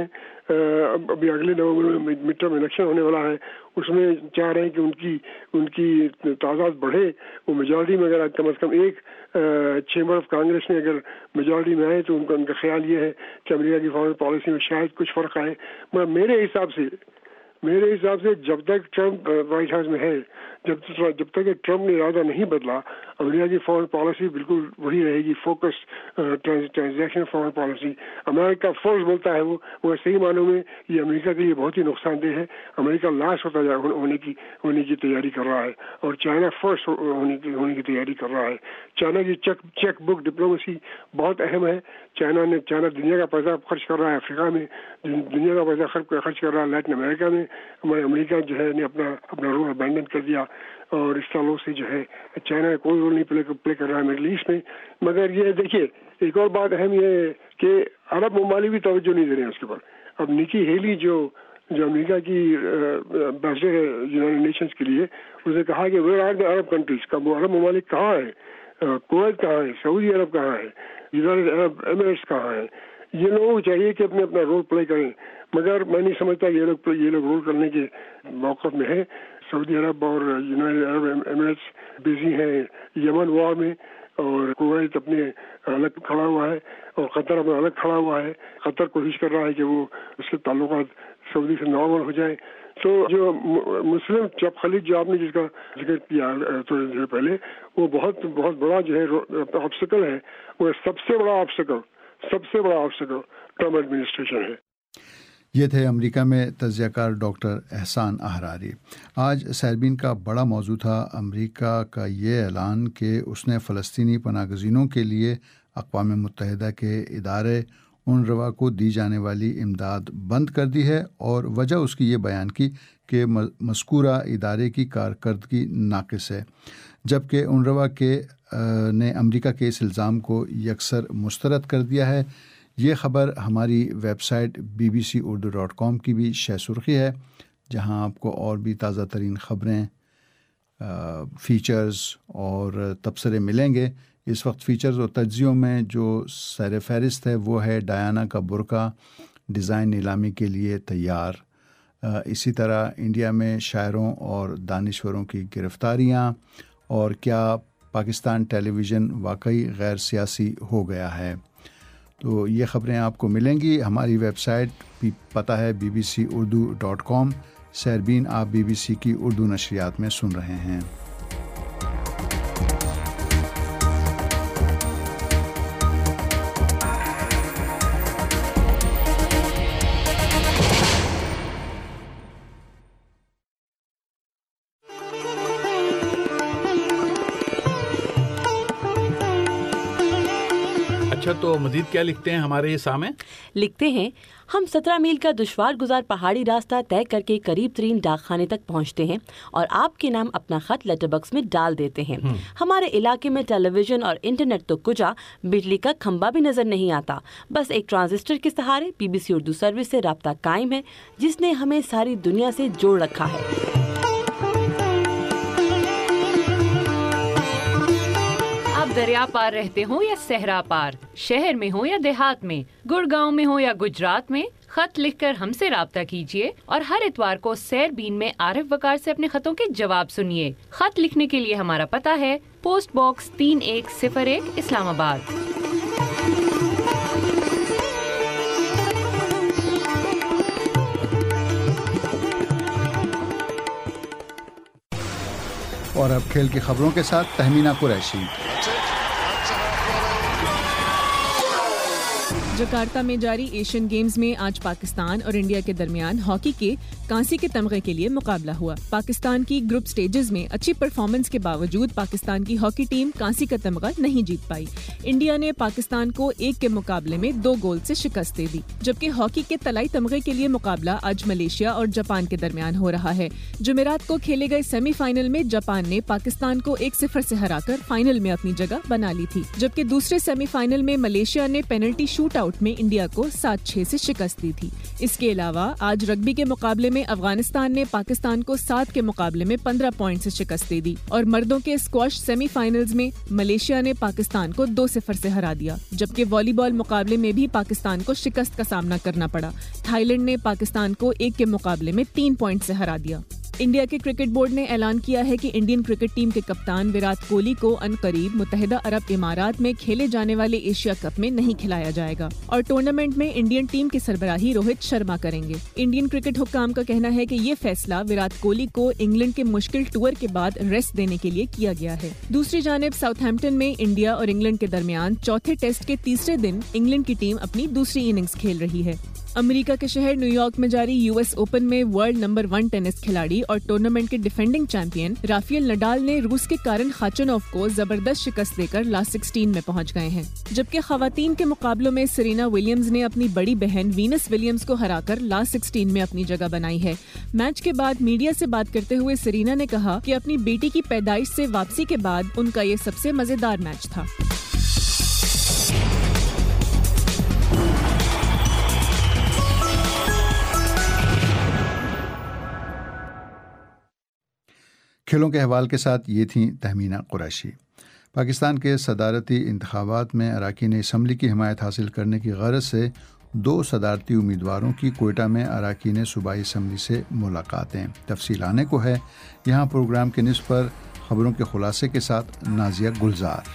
ابھی اگلے نومبر میں مڈ ٹرم الیکشن ہونے والا ہے, اس میں چاہ رہے ہیں کہ ان کی ان کی تعداد بڑھے. وہ میجورٹی میں اگر کم از کم ایک چیمبر آف کانگریس میں اگر میجورٹی میں آئے تو ان کا ان کا خیال یہ ہے کہ امریکہ کی فارن پالیسی میں شاید کچھ فرق آئے. مگر میرے حساب سے میرے حساب سے جب تک ٹرمپ وائٹ ہاؤس میں ہے, جب جب تک ٹرمپ نے ارادہ نہیں بدلا, امریکہ کی فارن پالیسی بالکل وہی رہے گی, فوکس ٹرانزیکشن فارن پالیسی. امریکہ فرسٹ بولتا ہے وہ وہ صحیح معنوں میں یہ امریکہ کے لیے بہت ہی نقصان دہ ہے. امریکہ لاسٹ ہوتا جا ہونے کی ہونے کی تیاری کر رہا ہے اور چائنا فرسٹ ہونے کی ہونے کی تیاری کر رہا ہے. چائنا کی چیک چیک بک ڈپلومیسی بہت اہم ہے. چائنا نے چائنا دنیا کا پیسہ خرچ کر رہا ہے افریقہ میں, دنیا کا پیسہ خرچ کر رہا ہے لیٹن امریکہ میں. ہمارے امریکہ جو ہے نے اپنا اپنا رول ابینڈن کر دیا اور اس سالوں سے جو ہے چائنا کوئی رول نہیں پلے پلے کر رہا ہے مڈل ایسٹ میں. مگر یہ دیکھیے, ایک اور بات اہم یہ ہے کہ عرب ممالک بھی توجہ نہیں دے رہے ہیں اس کے اوپر. اب نکی ہیلی جو جو امریکہ کی امبیسڈر ہے یونائیٹڈ نیشنز کے لیے, اس نے کہا کہ where are the Arab countries, کا وہ عرب ممالک کہاں ہیں, کویت کہاں ہے, سعودی عرب کہاں ہے, یونائیٹڈ عرب ایمریٹس کہاں ہے. یہ لوگوں چاہیے کہ اپنے اپنا رول پلے کریں, مگر میں نہیں سمجھتا یہ لوگ یہ لوگ رول کرنے کے موقف میں ہیں. سعودی عرب اور یونائیٹڈ عرب ایمریٹس بزی ہیں یمن وار میں, اور کویت اپنے الگ کھڑا ہوا ہے, اور قطر اپنا الگ کھڑا ہوا ہے. قطر کوشش کر رہا ہے کہ وہ اس کے تعلقات سعودی سے نارمل ہو جائیں. تو جو مسلم چپ خلیج جو آپ نے جس کا ذکر کیا تھوڑی دیر پہلے, وہ بہت بہت بڑا جو ہے آبسٹیکل ہے. وہ سب سے بڑا آبسٹیکل سب سے بڑا آبسٹیکل ٹرمپ ایڈمنسٹریشن ہے. یہ تھے امریکہ میں تجزیہ کار ڈاکٹر احسان احراری. آج سائربین کا بڑا موضوع تھا امریکہ کا یہ اعلان کہ اس نے فلسطینی پناہ گزینوں کے لیے اقوام متحدہ کے ادارے اونروا کو دی جانے والی امداد بند کر دی ہے, اور وجہ اس کی یہ بیان کی کہ مذکورہ ادارے کی کارکردگی ناقص ہے, جبکہ اونروا کے نے امریکہ کے اس الزام کو یکسر مسترد کر دیا ہے. یہ خبر ہماری website B B C Urdu dot com کی بھی شہ سرخی ہے, جہاں آپ کو اور بھی تازہ ترین خبریں فیچرز اور تبصرے ملیں گے. اس وقت فیچرز اور تجزیوں میں جو سر فہرست ہے وہ ہے ڈیانا کا برقع ڈیزائن نیلامی کے لیے تیار. اسی طرح انڈیا میں شاعروں اور دانشوروں کی گرفتاریاں، اور کیا پاکستان ٹیلی ویژن واقعی غیر سیاسی ہو گیا ہے. تو یہ خبریں آپ کو ملیں گی. ہماری ویب سائٹ پتہ ہے B B C Urdu dot com. Sairbeen آپ بی بی سی کی اردو نشریات میں سن رہے ہیں. تو مزید کیا لکھتے ہیں ہمارے یہ سامنے؟ لکھتے ہیں ہم سترہ میل کا دشوار گزار پہاڑی راستہ طے کر کے قریب ترین ڈاک خانے تک پہنچتے ہیں اور آپ کے نام اپنا خط لیٹر باکس میں ڈال دیتے ہیں. ہمارے علاقے میں ٹیلی ویژن اور انٹرنیٹ تو کجا، بجلی کا کھمبا بھی نظر نہیں آتا. بس ایک ٹرانزسٹر کے سہارے B B C Urdu service سے رابطہ قائم ہے جس نے ہمیں ساری دنیا سے جوڑ رکھا ہے. دریا پار رہتے ہوں یا صحرا پار، شہر میں ہو یا دیہات میں، گڑگاؤں میں ہو یا گجرات میں، خط لکھ کر ہم سے رابطہ کیجیے اور ہر اتوار کو سیر بین میں عارف وقار سے اپنے خطوں کے جواب سنیے. خط لکھنے کے لیے ہمارا پتہ ہے پوسٹ باکس تین ایک صفر ایک اسلام آباد. اور اب کھیل کی خبروں کے ساتھ تہمینہ قریشی. جکارتا میں جاری ایشین گیمز میں آج پاکستان اور انڈیا کے درمیان ہاکی کے کانسی کے تمغے کے لیے مقابلہ ہوا. پاکستان کی گروپ سٹیجز میں اچھی پرفارمنس کے باوجود پاکستان کی ہاکی ٹیم کانسی کا تمغہ نہیں جیت پائی. انڈیا نے پاکستان کو ایک کے مقابلے میں دو گول سے شکست دے دی، جبکہ ہاکی کے طلائی تمغے کے لیے مقابلہ آج ملیشیا اور جاپان کے درمیان ہو رہا ہے. جمعرات کو کھیلے گئے سیمی فائنل میں جاپان نے پاکستان کو ایک صفر سے ہرا کر فائنل میں اپنی جگہ بنا لی تھی، جبکہ دوسرے سیمی فائنل میں ملیشیا نے پینلٹی شوٹ آؤٹ میں انڈیا کو سات چھ سے شکست دی تھی. اس کے علاوہ آج رگبی کے مقابلے میں افغانستان نے پاکستان کو سات کے مقابلے میں پندرہ پوائنٹ سے شکست دے دی، اور مردوں کے اسکواش سیمی فائنلز میں ملیشیا نے پاکستان کو دو صفر سے ہرا دیا، جبکہ والی بال مقابلے میں بھی پاکستان کو شکست کا سامنا کرنا پڑا. تھائی لینڈ نے پاکستان کو ایک کے مقابلے میں تین پوائنٹ سے ہرا دیا. انڈیا کے کرکٹ بورڈ نے اعلان کیا ہے کہ انڈین کرکٹ ٹیم کے کپتان وراٹ کوہلی کو عنقریب متحدہ عرب امارات میں کھیلے جانے والے ایشیا کپ میں نہیں کھلایا جائے گا، اور ٹورنامنٹ میں انڈین ٹیم کی سربراہی روہت شرما کریں گے. انڈین کرکٹ حکام کا کہنا ہے کہ یہ فیصلہ وراٹ کوہلی کو انگلینڈ کے مشکل ٹور کے بعد ریسٹ دینے کے لیے کیا گیا ہے. دوسری جانب ساؤتھ ہیمپٹن میں انڈیا اور انگلینڈ کے درمیان چوتھے ٹیسٹ کے تیسرے دن انگلینڈ کی ٹیم اپنی دوسری اننگز کھیل رہی ہے. امریکہ کے شہر نیو یارک میں جاری یو ایس اوپن میں ورلڈ نمبر ون ٹینس کھلاڑی اور ٹورنامنٹ کے ڈیفینڈنگ چیمپئن رافیل نڈال نے روس کے کارن خاچنوف کو زبردست شکست دے کر لاسٹ سکسٹین میں پہنچ گئے ہیں، جبکہ خواتین کے مقابلوں میں سرینا ولیمز نے اپنی بڑی بہن وینس ولیمز کو ہرا کر لاسٹ سکسٹین میں اپنی جگہ بنائی ہے. میچ کے بعد میڈیا سے بات کرتے ہوئے سرینا نے کہا کہ اپنی بیٹی کی پیدائش سے واپسی کے بعد ان کا یہ سب سے مزیدار میچ تھا. کھیلوں کے حوال کے ساتھ یہ تھیں تہمینہ قریشی. پاکستان کے صدارتی انتخابات میں اراکین اسمبلی کی حمایت حاصل کرنے کی غرض سے دو صدارتی امیدواروں کی کوئٹہ میں اراکین صوبائی اسمبلی سے ملاقاتیں. تفصیل آنے کو ہے. یہاں پروگرام کے نصف پر خبروں کے خلاصے کے ساتھ نازیہ گلزار.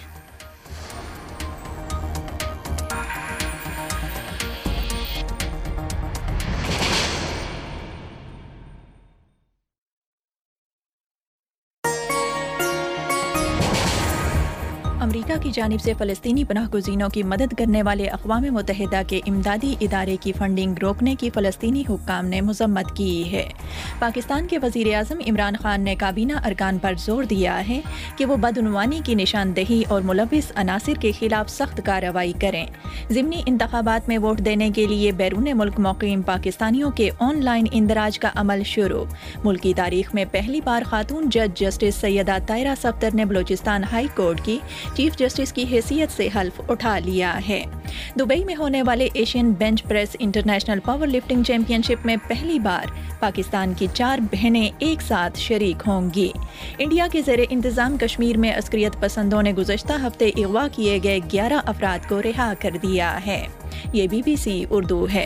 امریکہ کی جانب سے فلسطینی پناہ گزینوں کی مدد کرنے والے اقوام متحدہ کے امدادی ادارے کی فنڈنگ روکنے کی فلسطینی حکام نے مذمت کی ہے. پاکستان کے وزیر اعظم عمران خان نے کابینہ ارکان پر زور دیا ہے کہ وہ بدعنوانی کی نشاندہی اور ملوث عناصر کے خلاف سخت کارروائی کریں. ضمنی انتخابات میں ووٹ دینے کے لیے بیرون ملک مقیم پاکستانیوں کے آن لائن اندراج کا عمل شروع. ملکی تاریخ میں پہلی بار خاتون جج جسٹس سیدہ طاہرہ صفدر نے بلوچستان ہائی کورٹ کی चीफ जस्टिस की हैसियत से हल्फ उठा लिया है। दुबई में होने वाले Asian bench press international power lifting championship में पहली बार पाकिस्तान की चार बहनें एक साथ शरीक होंगी। इंडिया के ज़ेरे इंतज़ाम कश्मीर में अस्करियत पसंदों ने गुज़श्ता हफ्ते अगवा किए गए ग्यारह अफराद को रिहा कर दिया है। ये बी बी सी उर्दू है।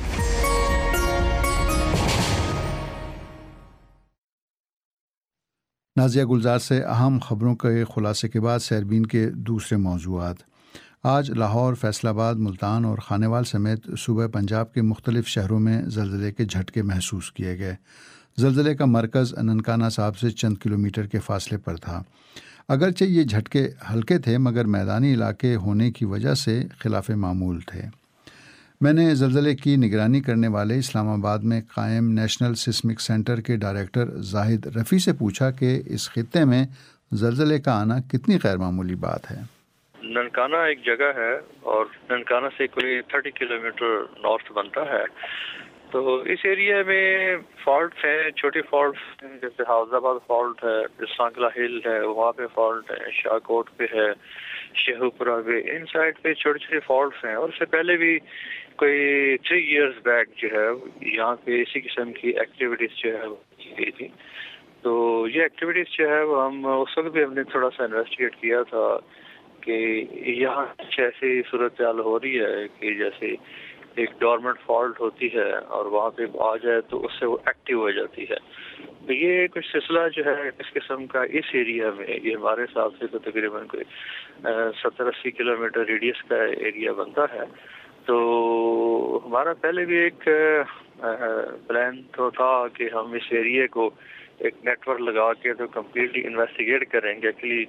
नाज़िया गुलजार से अहम ख़बरों के ख़ुलासे के बाद सैरबीन के दूसरे मौज़ूआत। आज लाहौर, फैसलाबाद, मुल्तान और खानेवाल समेत सूबे पंजाब के मुख्तलिफ़ शहरों में ज़लज़ले के झटके महसूस किए गए। ज़लज़ले का मरकज़ ननकाना साहब से चंद किलोमीटर के फासले पर था। अगरचे ये झटके हल्के थे मगर मैदानी इलाके होने की वजह से खिलाफ मामूल थे। मैंने ज़लज़ले की निगरानी करने वाले इस्लामाबाद में कायम नेशनल सिस्मिक सेंटर के डायरेक्टर जाहिद रफ़ी से पूछा कि इस खित्ते में ज़लज़ले का आना कितनी गैर मामूली बात है। ननकाना एक जगह है और ननकाना से कोई तीस किलोमीटर नॉर्थ बनता है, तो इस एरिया में फॉल्ट हैं, छोटे फॉल्ट हैं, जैसे हाउजाबाद फॉल्ट है, सांकला हिल है, वहाँ पे फॉल्ट है, शाहकोट पे है, शेहुपुरा पे, इन साइड पे छोटे छोटे फॉल्ट हैं। और इससे पहले भी कोई थ्री इयर्स बैक जो है यहाँ पे इसी किस्म की एक्टिविटीज जो है की गई थी। तो ये एक्टिविटीज जो है वो हम उस वक्त भी हमने थोड़ा सा इन्वेस्टिगेट किया था कि यहाँ कुछ ऐसी सूरत हाल हो रही है कि जैसे एक डॉर्मेंट फॉल्ट होती है और वहाँ पे आ जाए तो उससे वो एक्टिव हो जाती है। तो ये कुछ सिलसिला जो है इस किस्म का इस एरिया में, ये हमारे हिसाब से तो तकरीबन कोई सत्तर अस्सी किलोमीटर रेडियस का एरिया बनता है। तो हमारा पहले भी एक प्लान तो था कि हम इस एरिया को एक नेटवर्क लगा के तो कम्प्लीटली इन्वेस्टिगेट करेंगे कि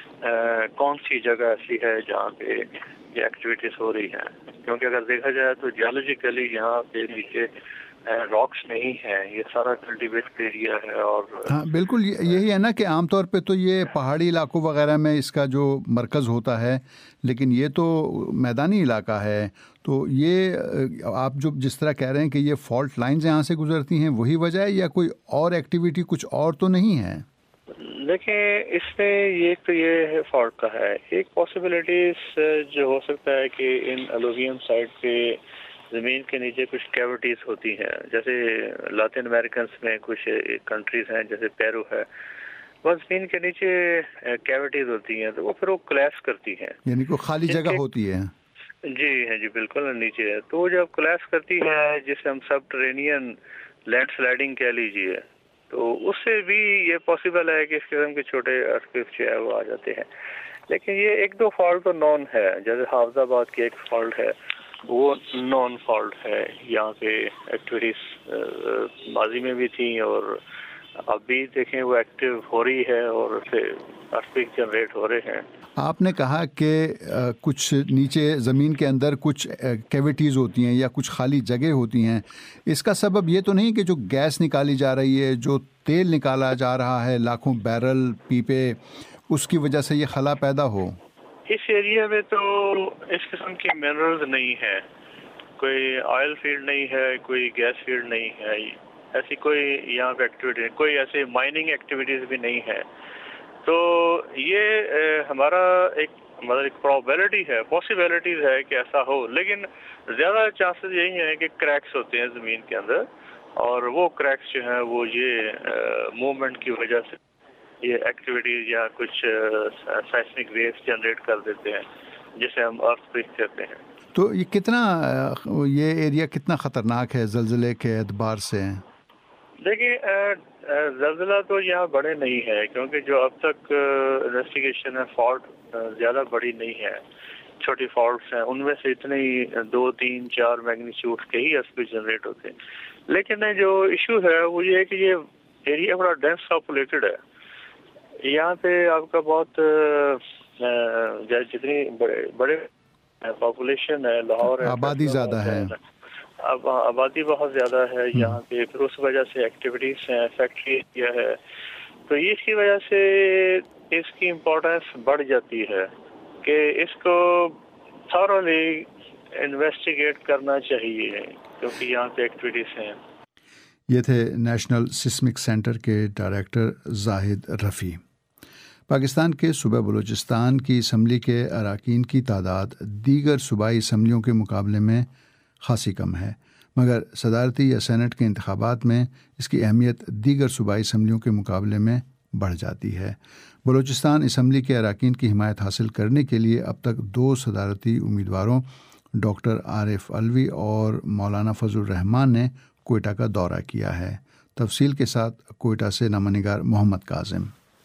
कौन सी जगह ऐसी है जहाँ पे ये एक्टिविटीज हो रही हैं, क्योंकि अगर देखा जाए तो जियोलॉजिकली यहाँ पे नीचे रॉक्स नहीं है, ये सारा कल्टीवेटेड एरिया है। और हाँ बिल्कुल यही है ना कि आमतौर पे तो ये पहाड़ी इलाकों वगैरह में इसका जो मरकज़ होता है, लेकिन ये तो मैदानी इलाका है। तो ये आप जो जिस तरह कह रहे हैं कि ये फॉल्ट लाइन्स यहाँ से गुजरती हैं, वही वजह है या कोई और एक्टिविटी कुछ और तो नहीं है? देखें, इसमें ये तो ये फॉल्ट का है। एक पॉसिबिलिटीज जो हो सकता है कि इन एलुवियम साइड पे ज़मीन के नीचे कुछ कैविटीज होती हैं, जैसे लातिन अमेरिकन में कुछ कंट्रीज हैं जैसे पेरू है, वह ज़मीन के नीचे कैविटीज होती हैं, तो वो फिर वो क्लैश करती हैं, यानी कोई खाली जगह होती है। जी है जी, बिल्कुल नीचे है। तो जब क्लैश करती है जिसे हम सबटरेनियन लैंड स्लाइडिंग कह लीजिए, तो उससे भी ये पॉसिबल है कि इस किस्म के छोटे अर्थक्वेक्स जो है वो आ जाते हैं। लेकिन ये एक दो फॉल्ट तो नॉन है, जैसे हाफजाबाद की एक फॉल्ट है वो नॉन फॉल्ट है। यहाँ पे एक्टिविटीज माजी में भी थी और अभी देखें वो एक्टिव हो रही है और अर्थक्वेक जनरेट हो रहे हैं। आपने कहा कि कुछ नीचे ज़मीन के अंदर कुछ कैविटीज़ होती हैं या कुछ खाली जगह होती हैं। इसका सबब ये तो नहीं कि जो गैस निकाली जा रही है, जो तेल निकाला जा रहा है लाखों बैरल पीपे, उसकी वजह से ये खला पैदा हो? इस एरिया में तो इस किस्म की मिनरल्स नहीं है, कोई ऑयल फील्ड नहीं है, कोई गैस फील्ड नहीं है, ऐसी कोई यहाँ पे एक्टिविटी, कोई ऐसे माइनिंग एक्टिविटीज़ भी नहीं है। तो ये ए, हमारा एक मतलब एक प्रोबेबिलिटी है, पॉसिबिलिटीज है कि ऐसा हो, लेकिन ज़्यादा चांसेस यही हैं कि क्रैक्स होते हैं ज़मीन के अंदर, और वो क्रैक्स जो हैं वो ये मूवमेंट की वजह से ये एक्टिविटीज या कुछ साइस्मिक वेव्स जनरेट कर देते हैं, जिसे हम अर्थक्वेक कहते हैं। तो ये कितना ये एरिया कितना ख़तरनाक है ज़लज़ले के एतबार से? देखिए, ज़लज़ला तो यहाँ बड़े नहीं है, क्योंकि जो अब तक इन्वेस्टिगेशन है फॉल्ट ज़्यादा बड़ी नहीं है, छोटी फॉल्ट्स हैं, उनमें से इतने ही दो तीन चार मैग्नीट्यूड के ही अर्थक्वेक जनरेट होते हैं। लेकिन जो इशू है वो ये है कि ये एरिया बड़ा डेंस पॉपुलेटेड है। यहाँ पे आपका बहुत जितनी बड़े बड़े पॉपुलेशन है, लाहौर है, आबादी ज़्यादा है, अब आबादी बहुत ज़्यादा है यहाँ पे, फिर उस वजह से एक्टिविटीज़ हैं, फैक्ट्री एरिया है, तो इसकी वजह से इसकी इम्पोर्टेंस बढ़ जाती है कि इसको थॉरली इन्वेस्टिगेट करना चाहिए, क्योंकि यहाँ पे एक्टिविटीज़ हैं। ये थे नेशनल सिस्मिक सेंटर के डायरेक्टर जाहिद रफ़ी। پاکستان کے صوبہ بلوچستان کی اسمبلی کے اراکین کی تعداد دیگر صوبائی اسمبلیوں کے مقابلے میں خاصی کم ہے، مگر صدارتی یا سینٹ کے انتخابات میں اس کی اہمیت دیگر صوبائی اسمبلیوں کے مقابلے میں بڑھ جاتی ہے۔ بلوچستان اسمبلی کے اراکین کی حمایت حاصل کرنے کے لیے اب تک دو صدارتی امیدواروں ڈاکٹر عارف علوی اور مولانا فضل الرحمان نے کوئٹہ کا دورہ کیا ہے۔ تفصیل کے ساتھ کوئٹہ سے نامہ نگار محمد کاظم۔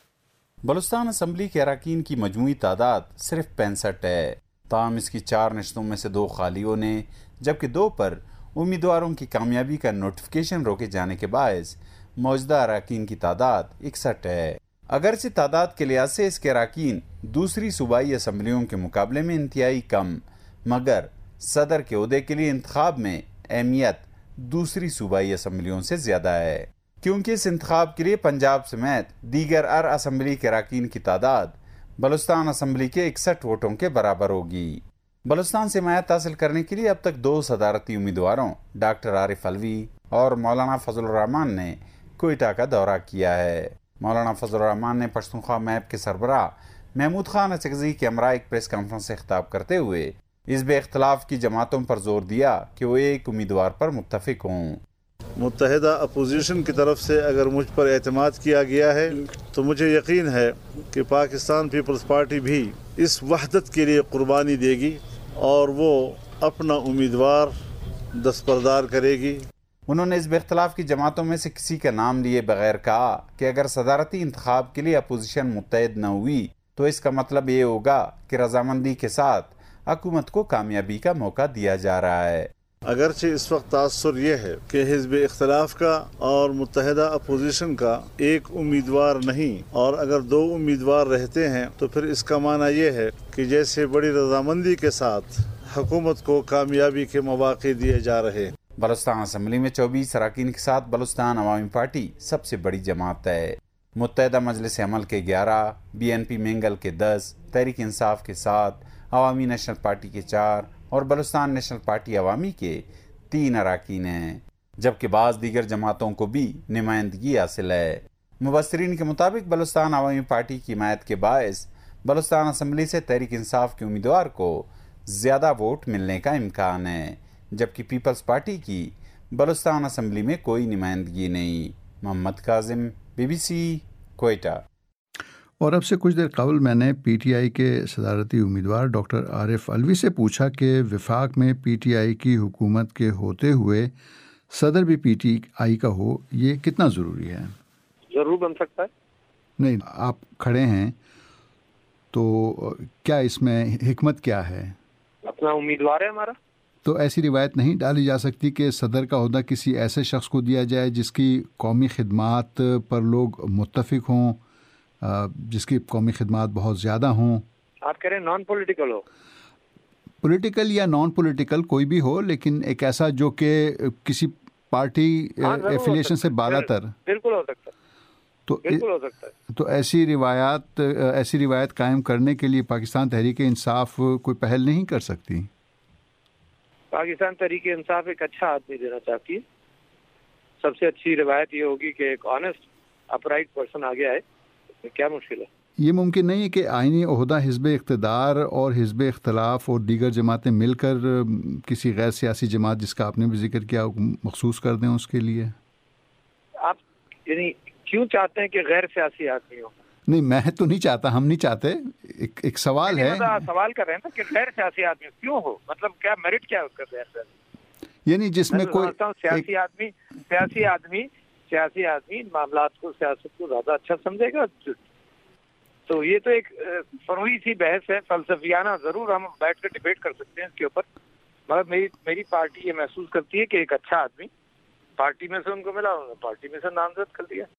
بلوچستان اسمبلی کے اراکین کی مجموعی تعداد صرف پینسٹھ ہے، تاہم اس کی چار نشستوں میں سے دو خالی ہونے جبکہ دو پر امیدواروں کی کامیابی کا نوٹیفیکیشن روکے جانے کے باعث موجودہ اراکین کی تعداد اکسٹھ ہے۔ اگرچہ تعداد کے لحاظ سے اس کے اراکین دوسری صوبائی اسمبلیوں کے مقابلے میں انتہائی کم، مگر صدر کے عہدے کے لیے انتخاب میں اہمیت دوسری صوبائی اسمبلیوں سے زیادہ ہے، کیونکہ اس انتخاب کے لیے پنجاب سمیت دیگر ار اسمبلی کے اراکین کی تعداد بلوچستان اسمبلی کے اکسٹھ ووٹوں کے برابر ہوگی۔ بلوچستان سے حمایت حاصل کرنے کے لیے اب تک دو صدارتی امیدواروں ڈاکٹر عارف علوی اور مولانا فضل الرحمان نے کوئٹہ کا دورہ کیا ہے۔ مولانا فضل الرحمان نے پشتونخوا میپ کے سربراہ محمود خان اچکزئی کے ہمراہ ایک پریس کانفرنس سے خطاب کرتے ہوئے اس بے اختلاف کی جماعتوں پر زور دیا کہ وہ ایک امیدوار پر متفق ہوں۔ متحدہ اپوزیشن کی طرف سے اگر مجھ پر اعتماد کیا گیا ہے تو مجھے یقین ہے کہ پاکستان پیپلز پارٹی بھی اس وحدت کے لیے قربانی دے گی اور وہ اپنا امیدوار دستبردار کرے گی۔ انہوں نے اس بے اختلاف کی جماعتوں میں سے کسی کا نام لیے بغیر کہا کہ اگر صدارتی انتخاب کے لیے اپوزیشن متحد نہ ہوئی تو اس کا مطلب یہ ہوگا کہ رضامندی کے ساتھ حکومت کو کامیابی کا موقع دیا جا رہا ہے۔ اگرچہ اس وقت تاثر یہ ہے کہ حزب اختلاف کا اور متحدہ اپوزیشن کا ایک امیدوار نہیں، اور اگر دو امیدوار رہتے ہیں تو پھر اس کا معنی یہ ہے کہ جیسے بڑی رضامندی کے ساتھ حکومت کو کامیابی کے مواقع دیے جا رہے ہیں۔ بلوچستان اسمبلی میں چوبیس اراکین کے ساتھ بلوچستان عوامی پارٹی سب سے بڑی جماعت ہے۔ متحدہ مجلس عمل کے گیارہ، بی این پی منگل کے دس، تحریک انصاف کے سات، عوامی نیشنل پارٹی کے چار اور بلوچستان نیشنل پارٹی عوامی کے تین اراکین ہیں، جبکہ بعض دیگر جماعتوں کو بھی نمائندگی حاصل ہے۔ مبصرین کے مطابق بلوچستان عوامی پارٹی کی حمایت کے باعث بلوچستان اسمبلی سے تحریک انصاف کے امیدوار کو زیادہ ووٹ ملنے کا امکان ہے، جبکہ پیپلز پارٹی کی بلوچستان اسمبلی میں کوئی نمائندگی نہیں۔ Muhammad Kazim, B B C, Quetta. اور اب سے کچھ دیر قبل میں نے پی ٹی آئی کے صدارتی امیدوار ڈاکٹر عارف علوی سے پوچھا کہ وفاق میں پی ٹی آئی کی حکومت کے ہوتے ہوئے صدر بھی پی ٹی آئی کا ہو، یہ کتنا ضروری ہے؟ ضرور بن سکتا ہے۔ نہیں، آپ کھڑے ہیں تو کیا اس میں حکمت کیا ہے؟ اپنا امیدوار ہے ہمارا۔ تو ایسی روایت نہیں ڈالی جا سکتی کہ صدر کا عہدہ کسی ایسے شخص کو دیا جائے جس کی قومی خدمات پر لوگ متفق ہوں، جس کی قومی خدمات بہت زیادہ ہوں؟ آپ کہہ رہے ہیں نان پولیٹیکل ہو؟ پولیٹیکل یا نان پولیٹیکل کوئی بھی ہو، لیکن ایک ایسا جو کہ کسی پارٹی ایفیلیشن سے بالا تر۔ بالکل ہو سکتا ہے، تو بالکل ہو سکتا ہے۔ تو ایسی روایات ایسی روایت قائم کرنے کے لیے پاکستان تحریک انصاف کوئی پہل نہیں کر سکتی؟ پاکستان تحریک انصاف ایک اچھا آدمی دینا چاہتی ہے۔ سب سے اچھی روایت یہ ہوگی کہ ایک آنےسٹ اپرائٹ پرسن آگے آئے، کیا مشکل ہے؟ یہ ممکن نہیں ہے کہ آئینی عہدہ حزب اقتدار اور حزب اختلاف اور دیگر جماعتیں مل کر کسی غیر سیاسی جماعت جس کا آپ نے بھی ذکر کیا مخصوص کر دیں اس کے لیے؟ آپ یعنی کیوں چاہتے ہیں کہ غیر سیاسی آدمی ہو؟ نہیں، میں تو نہیں چاہتا، ہم نہیں چاہتے، ایک ایک سوال ہے۔ سوال کر رہے ہیں نا کہ غیر سیاسی آدمی کیوں ہو، مطلب کیا میرٹ کیا اس کا غیر سیاسی؟ یعنی جس میں کوئی سیاسی آدمی سیاسی آدمی سیاسی آدمی معاملات کو، سیاست کو زیادہ اچھا سمجھے گا۔ تو یہ تو ایک فروئی سی بحث ہے، فلسفیانہ، ضرور ہم بیٹھ کر ڈیبیٹ کر سکتے ہیں اس کے اوپر، مگر میری میری پارٹی یہ محسوس کرتی ہے کہ ایک اچھا آدمی پارٹی میں سے ان کو ملا، انہوں نے پارٹی میں سے نامزد کر دیا۔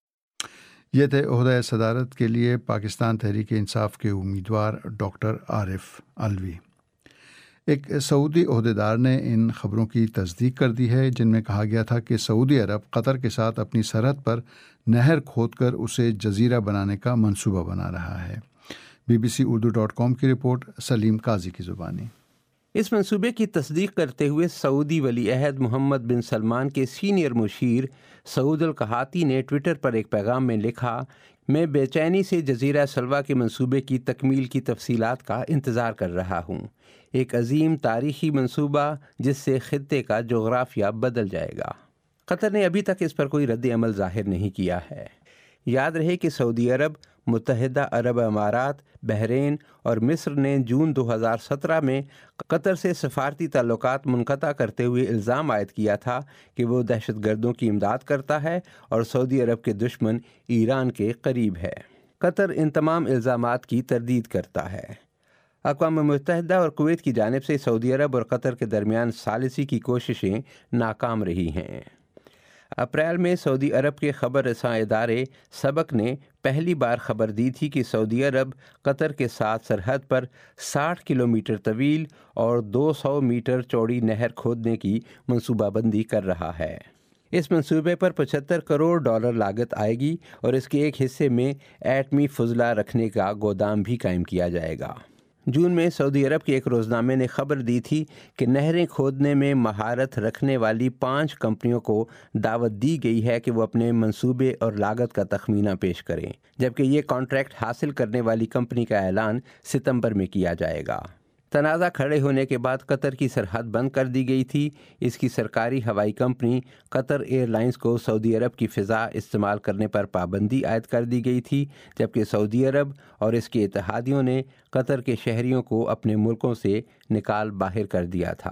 یہ تھے عہدہ صدارت کے لیے پاکستان تحریک انصاف کے امیدوار ڈاکٹر عارف علوی۔ ایک سعودی عہدیدار نے ان خبروں کی تصدیق کر دی ہے جن میں کہا گیا تھا کہ سعودی عرب قطر کے ساتھ اپنی سرحد پر نہر کھود کر اسے جزیرہ بنانے کا منصوبہ بنا رہا ہے۔ B B C Urdu dot com کی رپورٹ، سلیم قاضی کی زبانی۔ اس منصوبے کی تصدیق کرتے ہوئے سعودی ولی عہد محمد بن سلمان کے سینئر مشیر سعود القحاطی نے ٹویٹر پر ایک پیغام میں لکھا، میں بے چینی سے جزیرہ سلوا کے منصوبے کی تکمیل کی تفصیلات کا انتظار کر رہا ہوں، ایک عظیم تاریخی منصوبہ جس سے خطے کا جغرافیہ بدل جائے گا۔ قطر نے ابھی تک اس پر کوئی رد عمل ظاہر نہیں کیا ہے۔ یاد رہے کہ سعودی عرب، متحدہ عرب امارات، بحرین اور مصر نے جون دو ہزار سترہ میں قطر سے سفارتی تعلقات منقطع کرتے ہوئے الزام عائد کیا تھا کہ وہ دہشت گردوں کی امداد کرتا ہے اور سعودی عرب کے دشمن ایران کے قریب ہے۔ قطر ان تمام الزامات کی تردید کرتا ہے۔ اقوام متحدہ اور کویت کی جانب سے سعودی عرب اور قطر کے درمیان ثالثی کی کوششیں ناکام رہی ہیں۔ اپریل میں سعودی عرب کے خبر رساں ادارے سبق نے پہلی بار خبر دی تھی کہ سعودی عرب قطر کے ساتھ سرحد پر ساٹھ کلومیٹر طویل اور دو سو میٹر چوڑی نہر کھودنے کی منصوبہ بندی کر رہا ہے۔ اس منصوبے پر پچہتر کروڑ ڈالر لاگت آئے گی اور اس کے ایک حصے میں ایٹمی فضلہ رکھنے کا گودام بھی قائم کیا جائے گا۔ جون میں سعودی عرب کے ایک روزنامے نے خبر دی تھی کہ نہریں کھودنے میں مہارت رکھنے والی پانچ کمپنیوں کو دعوت دی گئی ہے کہ وہ اپنے منصوبے اور لاگت کا تخمینہ پیش کریں، جبکہ یہ کانٹریکٹ حاصل کرنے والی کمپنی کا اعلان ستمبر میں کیا جائے گا۔ تنازع کھڑے ہونے کے بعد قطر کی سرحد بند کر دی گئی تھی۔ اس کی سرکاری ہوائی کمپنی قطر ایئر لائنز کو سعودی عرب کی فضا استعمال کرنے پر پابندی عائد کر دی گئی تھی، جبکہ سعودی عرب اور اس کے اتحادیوں نے قطر کے شہریوں کو اپنے ملکوں سے نکال باہر کر دیا تھا۔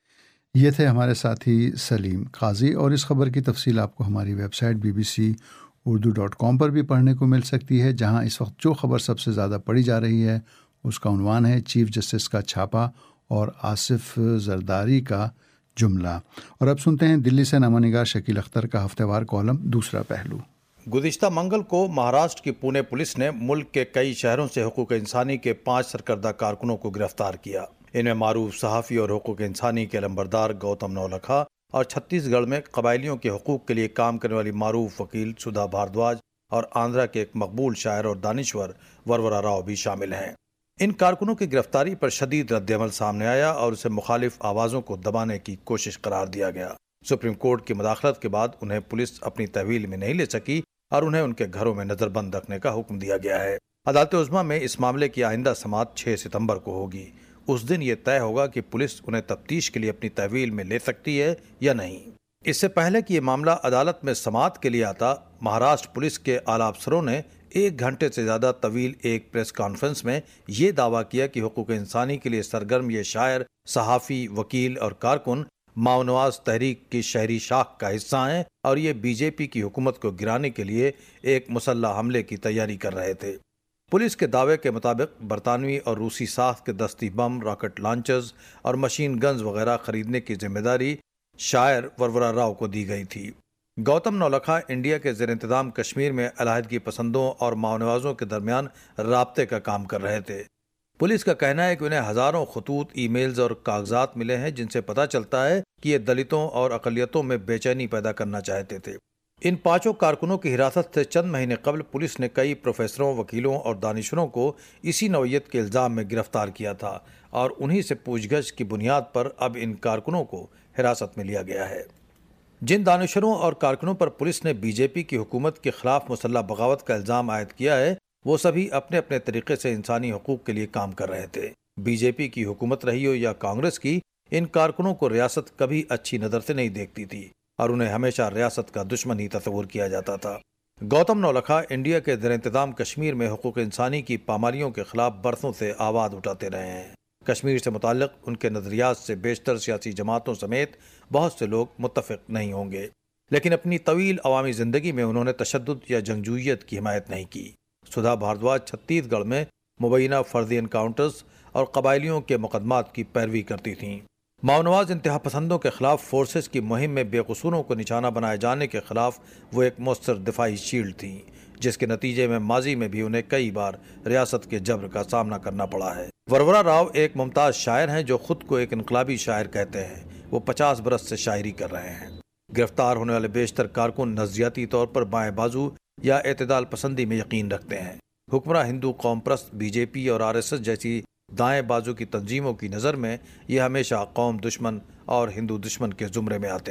یہ تھے ہمارے ساتھی سلیم قاضی، اور اس خبر کی تفصیل آپ کو ہماری website B B C Urdu dot com پر بھی پڑھنے کو مل سکتی ہے، جہاں اس وقت جو خبر سب سے زیادہ پڑھی جا رہی ہے اس کا عنوان ہے چیف جسٹس کا چھاپا اور آصف زرداری کا جملہ۔ اور اب سنتے ہیں دلی سے نامہ نگار شکیل اختر کا ہفتہ وار کالم دوسرا پہلو۔ گزشتہ منگل کو مہاراشٹر کی پونے پولیس نے ملک کے کئی شہروں سے حقوق انسانی کے پانچ سرکردہ کارکنوں کو گرفتار کیا۔ ان میں معروف صحافی اور حقوق انسانی کے علمبردار گوتم نولکھا اور چھتیس گڑھ میں قبائلیوں کے حقوق کے لیے کام کرنے والی معروف وکیل سدھا بھاردواج اور آندھرا کے ایک مقبول شاعر اور دانشور ورورا راؤ بھی شامل ہیں۔ ان کارکنوں کی گرفتاری پر شدید رد عمل سامنے آیا اور اسے مخالف آوازوں کو دبانے کی کوشش قرار دیا گیا۔ سپریم کورٹ کی مداخلت کے بعد انہیں پولیس اپنی تحویل میں نہیں لے سکی اور انہیں ان کے گھروں میں نظر بند رکھنے کا حکم دیا گیا ہے۔ عدالت عظمیٰ میں اس معاملے کی آئندہ سماعت چھ ستمبر کو ہوگی۔ اس دن یہ طے ہوگا کہ پولیس انہیں تفتیش کے لیے اپنی تحویل میں لے سکتی ہے یا نہیں۔ اس سے پہلے کہ یہ معاملہ عدالت میں سماعت کے لیے آتا، مہاراشٹر پولیس کے اعلیٰ افسروں نے ایک گھنٹے سے زیادہ طویل ایک پریس کانفرنس میں یہ دعویٰ کیا کہ حقوق انسانی کے لیے سرگرم یہ شاعر، صحافی، وکیل اور کارکن ماؤ نواز تحریک کی شہری شاخ کا حصہ ہیں اور یہ بی جے پی کی حکومت کو گرانے کے لیے ایک مسلح حملے کی تیاری کر رہے تھے۔ پولیس کے دعوے کے مطابق برطانوی اور روسی ساخت کے دستی بم، راکٹ لانچرز اور مشین گنز وغیرہ خریدنے کی ذمہ داری شاعر ورورا راؤ کو دی گئی تھی۔ گوتم نولکھا انڈیا کے زیر انتظام کشمیر میں علیحدگی پسندوں اور ماؤنوازوں کے درمیان رابطے کا کام کر رہے تھے۔ پولیس کا کہنا ہے کہ انہیں ہزاروں خطوط، ای میلز اور کاغذات ملے ہیں جن سے پتہ چلتا ہے کہ یہ دلتوں اور اقلیتوں میں بے چینی پیدا کرنا چاہتے تھے۔ ان پانچوں کارکنوں کی حراست سے چند مہینے قبل پولیس نے کئی پروفیسروں، وکیلوں اور دانشوروں کو اسی نوعیت کے الزام میں گرفتار کیا تھا اور انہی سے پوچھ گچھ کی بنیاد پر اب ان کارکنوں کو حراست میں لیا گیا ہے۔ جن دانشوروں اور کارکنوں پر پولیس نے بی جے پی کی حکومت کے خلاف مسلح بغاوت کا الزام عائد کیا ہے، وہ سبھی اپنے اپنے طریقے سے انسانی حقوق کے لیے کام کر رہے تھے۔ بی جے پی کی حکومت رہی ہو یا کانگریس کی، ان کارکنوں کو ریاست کبھی اچھی نظر سے نہیں دیکھتی تھی اور انہیں ہمیشہ ریاست کا دشمن ہی تصور کیا جاتا تھا۔ گوتم نولکھا انڈیا کے زیر انتظام کشمیر میں حقوق انسانی کی پامالیوں کے خلاف برسوں سے آواز اٹھاتے رہے ہیں۔ کشمیر سے متعلق ان کے نظریات سے بیشتر سیاسی جماعتوں سمیت بہت سے لوگ متفق نہیں ہوں گے، لیکن اپنی طویل عوامی زندگی میں انہوں نے تشدد یا جنگجوئیت کی حمایت نہیں کی۔ سدھا بھاردواج چھتیس گڑھ میں مبینہ فرضی انکاؤنٹرز اور قبائلیوں کے مقدمات کی پیروی کرتی تھیں۔ ماؤنواز انتہا پسندوں کے خلاف فورسز کی مہم میں بے قصوروں کو نشانہ بنائے جانے کے خلاف وہ ایک مؤثر دفاعی شیلڈ تھیں، جس کے نتیجے میں ماضی میں بھی انہیں کئی بار ریاست کے جبر کا سامنا کرنا پڑا ہے۔ ورورا راؤ ایک ممتاز شاعر ہیں جو خود کو ایک انقلابی شاعر کہتے ہیں۔ وہ پچاس برس سے شاعری کر رہے ہیں۔ گرفتار ہونے والے بیشتر کارکن نظریاتی طور پر بائیں بازو یا اعتدال پسندی میں یقین رکھتے ہیں۔ حکمراں ہندو قوم پرست بی جے پی اور آر ایس ایس جیسی دائیں بازو کی تنظیموں کی نظر میں یہ ہمیشہ قوم دشمن اور ہندو دشمن کے زمرے میں آتے ہیں۔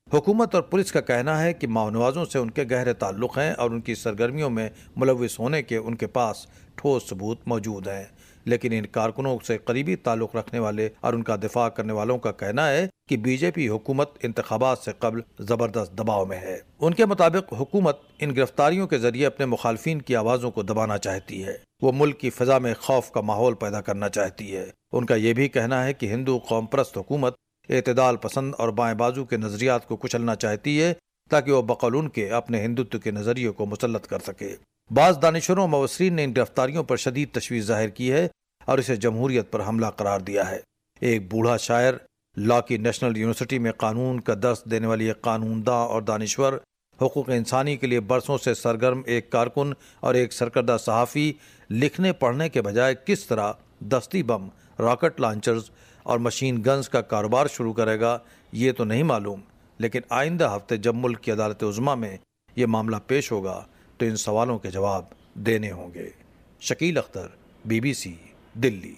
हुकूमत और पुलिस का कहना है कि माओनवाजों से उनके गहरे ताल्लुक़ हैं और उनकी सरगर्मियों में मुलव्विस होने के उनके पास ठोस सबूत मौजूद हैं, लेकिन इन कारकुनों से करीबी ताल्लुक़ रखने वाले और उनका दिफा करने वालों का कहना है कि बीजेपी हुकूमत इंतखाबात से कबल ज़बरदस्त दबाव में है। उनके मुताबिक हुकूमत इन गिरफ्तारियों के जरिए अपने मुखालफिन की आवाज़ों को दबाना चाहती है। वो मुल्क की फ़िज़ा में खौफ का माहौल पैदा करना चाहती है। उनका ये भी कहना है कि हिंदू कौम परस्त हुकूमत एतदाल पसंद और बाएं बाजू के नज़रियात को कुचलना चाहती है ताकि वो बकौल उनके अपने हिंदुत्व के नज़रिए को मुसल्लत कर सके। बाज़ दानिशरों और मुबस्सिरीन ने इन गिरफ्तारियों पर शदीद तशवीश ज़ाहिर की है और इसे जमहूरियत पर हमला करार दिया है। एक बूढ़ा शायर, लॉ की नेशनल यूनिवर्सिटी में कानून का दर्स देने वाली एक कानूनदा और दानिश्वर, हुकूक इंसानी के लिए बरसों से सरगर्म एक कारकुन और एक सरकर्दा सहाफ़ी लिखने पढ़ने के बजाय किस तरह दस्ती बम, रॉकेट लॉन्चर्स और मशीन गन्स का कारोबार शुरू करेगा ये तो नहीं मालूम, लेकिन आइंदा हफ्ते जब मुल्क की अदालत उज़्मा में ये मामला पेश होगा तो इन सवालों के जवाब देने होंगे। शकील अख्तर, बीबीसी, दिल्ली।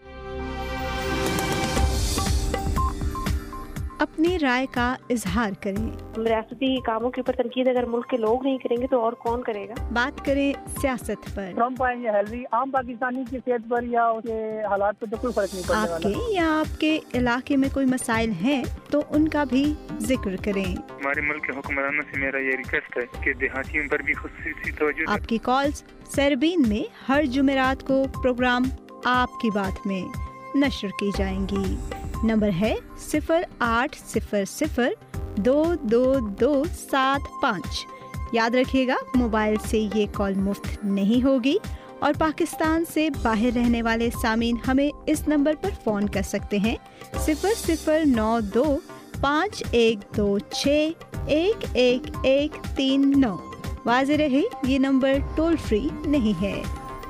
अपनी राय का इजहार करें। रियासती कामों के ऊपर तनकीद अगर मुल्क के लोग नहीं करेंगे तो और कौन करेगा। बात करें सियासत पर। ट्रम्प आए या हेलरी, आम पाकिस्तानी की सेहत पर या उसके हालात पर तो कोई फर्क नहीं पड़ने वाला। आपके या आपके इलाके में कोई मसाइल हैं तो उनका भी जिक्र करें। हमारे मुल्क के हुक्मरानों से मेरा ये रिक्वेस्ट है कि देहातियों पर भी खुसूसी तवज्जो। आपकी कॉल्स सरबीन में हर जुमेरात को प्रोग्राम आपकी बात में नशर की जाएंगी। नंबर है सिफर आठ सिफर सिफर दो दो दो सात पाँच। याद रखिएगा, मोबाइल से ये कॉल मुफ्त नहीं होगी और पाकिस्तान से बाहर रहने वाले सामीन हमें इस नंबर पर फ़ोन कर सकते हैं सिफर सिफर नौ दो पाँच एक दो छः एक एक एक तीन नौ। वाज़े रहे, ये नंबर टोल फ्री नहीं है।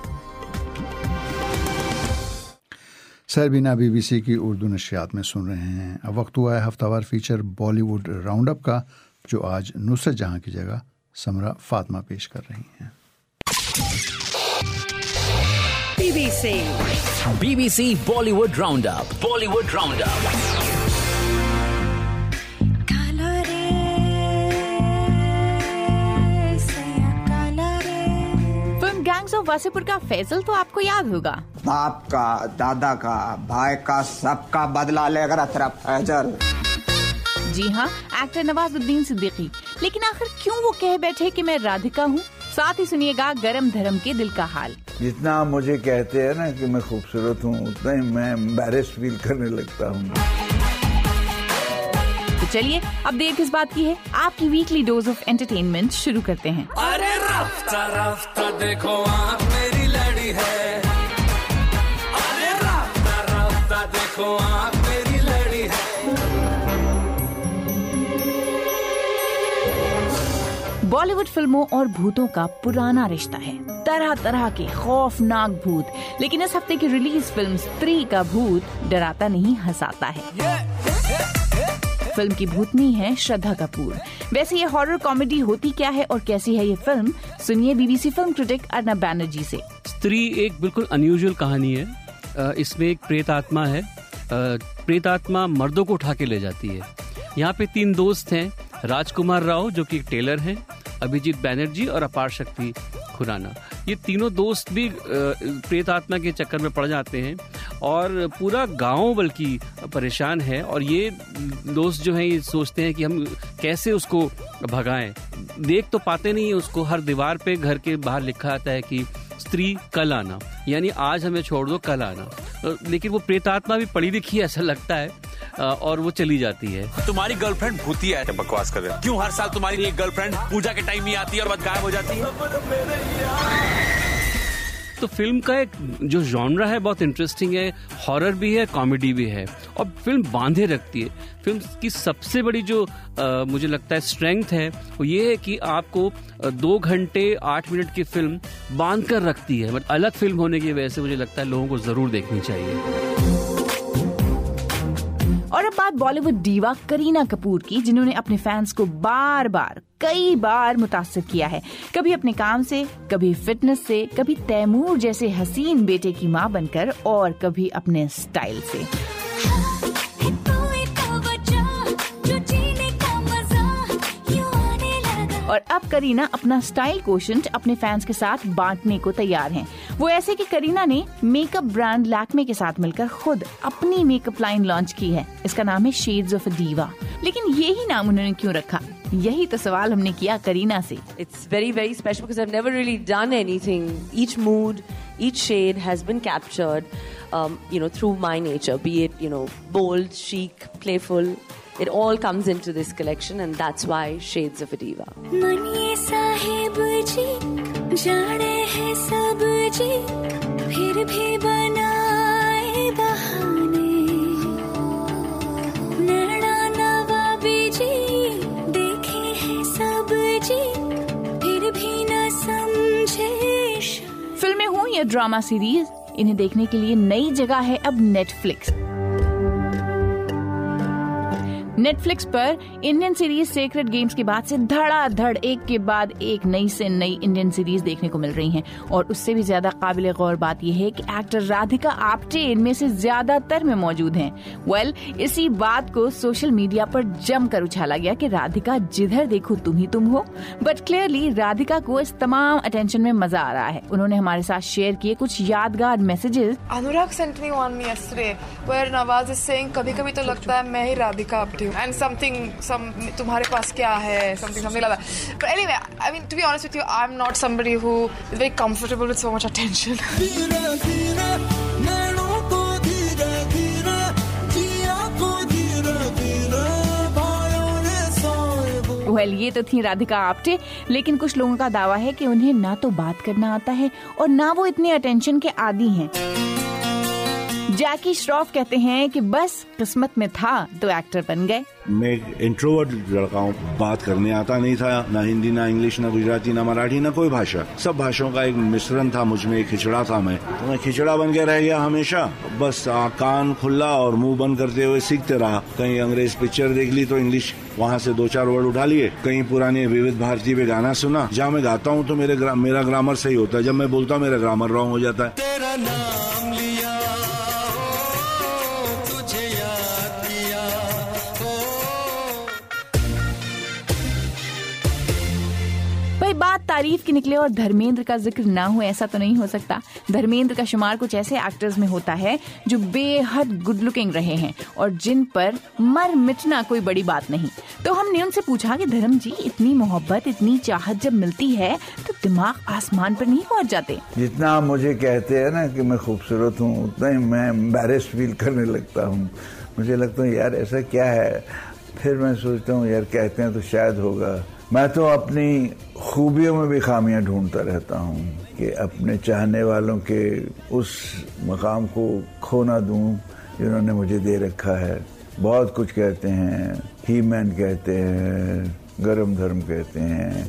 सरबीना बीबीसी की उर्दू नशियात में सुन रहे हैं। अब वक्त हुआ है हफ्तावार फीचर बॉलीवुड राउंड अप का, जो आज नुसरत जहां की जगह समरा फातिमा पेश कर रही हैं। BBC BBC Bollywood round up Bollywood round up. Gangs of Wasseypur का फैजल तो आपको याद होगा। बाप का, दादा का, भाई का, सबका बदला लेकर तेरा फैजल। जी हाँ, एक्टर नवाजुद्दीन सिद्दीकी। लेकिन आखिर क्यों वो कह बैठे कि मैं राधिका हूँ? साथ ही सुनिएगा गरम धर्म के दिल का हाल। जितना मुझे कहते हैं ना कि मैं खूबसूरत हूँ, उतना ही मैं एम्बैरेस फील करने लगता हूँ। तो चलिए, अब देर किस बात की है, आपकी वीकली डोज ऑफ एंटरटेनमेंट शुरू करते हैं। अरे रफ्ता रफ्ता देखो आँख मेरी लड़ी है, अरे रफ्ता रफ्ता देखो आँख मेरी लड़ी है। बॉलीवुड फिल्मों और भूतों का पुराना रिश्ता है, तरह तरह के खौफनाक भूत। लेकिन इस हफ्ते की रिलीज फिल्म स्त्री का भूत डराता नहीं हंसाता है। फिल्म की भूतनी है श्रद्धा कपूर। वैसे ये हॉरर कॉमेडी होती क्या है और कैसी है ये फिल्म, सुनिए BBC film critic Arnab Banerjee से। स्त्री एक बिल्कुल अनयूजुअल कहानी है। इसमें एक प्रेत आत्मा है। प्रेत आत्मा मर्दों को उठा के ले जाती है। यहाँ पे तीन दोस्त हैं, राजकुमार राव जो कि एक टेलर हैं, अभिजीत बैनर्जी और अपार शक्ति खुराना। ये तीनों दोस्त भी प्रेत आत्मा के चक्कर में पड़ जाते हैं और पूरा गांव बल्कि परेशान है। और ये दोस्त जो हैं ये सोचते हैं कि हम कैसे उसको भगाएं। देख तो पाते नहीं उसको, हर दीवार पे घर के बाहर लिखा आता है कि स्त्री कल आना, यानी आज हमें छोड़ दो कल आना। लेकिन वो प्रेतात्मा भी पढ़ी लिखी ऐसा लगता है और वो चली जाती है। तुम्हारी गर्लफ्रेंड भूती है, बकवास कर रहे हैं। क्यों हर साल तुम्हारी एक गर्लफ्रेंड पूजा के टाइम ही आती है और बाद गायब हो जाती है? तो फिल्म का एक जो जॉनरा है बहुत इंटरेस्टिंग है, हॉरर भी है, कॉमेडी भी है और फिल्म बांधे रखती है। फिल्म की सबसे बड़ी जो आ, मुझे लगता है स्ट्रेंथ है वो ये है कि आपको दो घंटे आठ मिनट की फिल्म बांध कर रखती है। बट अलग फिल्म होने की वजह से मुझे लगता है लोगों को जरूर देखनी चाहिए। और अब बात बॉलीवुड डीवा करीना कपूर की, जिन्होंने अपने फैंस को बार बार कई बार मुतासिर किया है। कभी अपने काम से, कभी फिटनेस से, कभी तैमूर जैसे हसीन बेटे की मां बनकर और कभी अपने स्टाइल से। اور اب کرینہ اپنا سٹائل کوشنٹ اپنے فینس کے ساتھ بانٹنے کو تیار ہیں. وہ ایسے کہ کرینہ نے میک اپ برانڈ لیکمے کے ساتھ مل کر خود اپنی میک اپ لائن لانچ کی ہے. اس کا نام ہے شیڈز آف اے ڈیوا. لیکن یہی نام انہوں نے کیوں رکھا؟ یہی تو سوال ہم نے کیا کرینہ سے. It's very very special because I've never really done anything. Each mood, each shade has been captured, um, you know, through my nature. Be it, you know, bold, chic, playful. It all comes into this collection, and that's why Shades of a Diva. Maniye sahib ji, jaane hai sab ji, phir bhi banaye bahane. Naina nawabi ji, dekhe hai sab ji, phir bhi na samjhe. فلمیں ہوں یا drama series, انہیں دیکھنے کے لیے نئی جگہ ہے اب نیٹ فلکس. نیٹ فلکس پر انڈین سیریز سیکرڈ گیمز کے بعد سے دھڑا دھڑ ایک کے بعد ایک نئی سے نئی انڈین سیریز دیکھنے کو مل رہی ہیں. اور اس سے بھی زیادہ قابل غور بات یہ ہے کہ ایکٹر رادھیکا آپٹے ان میں سے زیادہ تر میں موجود ہیں. ویل well, اسی بات کو سوشل میڈیا پر جم کر اچھالا گیا کہ رادھیکا جدھر دیکھو تم ہی تم ہو. بٹ کلیئرلی رادھیکا کو اس تمام اٹینشن میں مزہ آ رہا ہے. انہوں نے ہمارے ساتھ شیئر کیے کچھ یادگار messages. Anurag sent me one yesterday where Nawaz is saying کبھی کبھی تو لگتا ہے میں ہی رادھیکا آپٹے ہوں and something some تمہارے پاس کیا ہے something something like that. But anyway, I mean, to be honest with you, I'm not somebody who is very comfortable with so much attention. Well well, یہ تو تھی رادھیکا آپٹے. لیکن کچھ لوگوں کا دعویٰ ہے کہ انہیں نہ تو بات کرنا آتا ہے اور نہ وہ اتنے اٹینشن کے عادی ہیں. جیکی شراف کہتے ہیں کہ بس قسمت میں تھا تو ایکٹر بن گئے. میں ایک انٹروورٹ لڑکا ہوں, بات کرنے آتا نہیں تھا, نہ ہندی نہ انگلش نہ گجراتی نہ مراٹھی نہ کوئی بھاشا, سب بھاشاؤں کا ایک مشرن تھا مجھ میں, ایک کھچڑا تھا. میں تو میں کھچڑا بن کے رہ گیا ہمیشہ. بس کان کھلا اور منہ بند کرتے ہوئے سیکھتے رہا. کہیں انگریز پکچر دیکھ لی تو انگلش وہاں سے دو چار ورڈ اٹھا لیے, کہیں پرانی ووید بھارتی پہ گانا سنا. جہاں میں گاتا ہوں تو میرے میرا گرامر صحیح ہوتا ہے, جب میں بولتا ہوں میرا گرامر رانگ ہو جاتا ہے. بات تعریف کی نکلے اور دھرمیندر کا ذکر نہ ہو ایسا تو نہیں ہو سکتا. دھرمیندر کا شمار کچھ ایسے ایکٹرز میں ہوتا ہے جو بے حد گڈ لکنگ رہے ہیں اور جن پر مر مٹنا کوئی بڑی بات نہیں. تو ہم نے ان سے پوچھا کہ دھرم جی اتنی محبت اتنی چاہت جب ملتی ہے تو دماغ آسمان پر نہیں پہنچ جاتے؟ جتنا آپ مجھے کہتے ہیں نا کہ میں خوبصورت ہوں اتنا ہی میں امبیرسڈ فیل کرنے لگتا ہوں. مجھے لگتا ہے یار ایسا کیا ہے, پھر میں سوچتا ہوں یار کہتے ہیں تو شاید ہوگا. میں تو اپنی خوبیوں میں بھی خامیاں ڈھونڈتا رہتا ہوں کہ اپنے چاہنے والوں کے اس مقام کو کھو نہ دوں جنہوں نے مجھے دے رکھا ہے. بہت کچھ کہتے ہیں, ہی مین کہتے ہیں, گرم دھرم کہتے ہیں.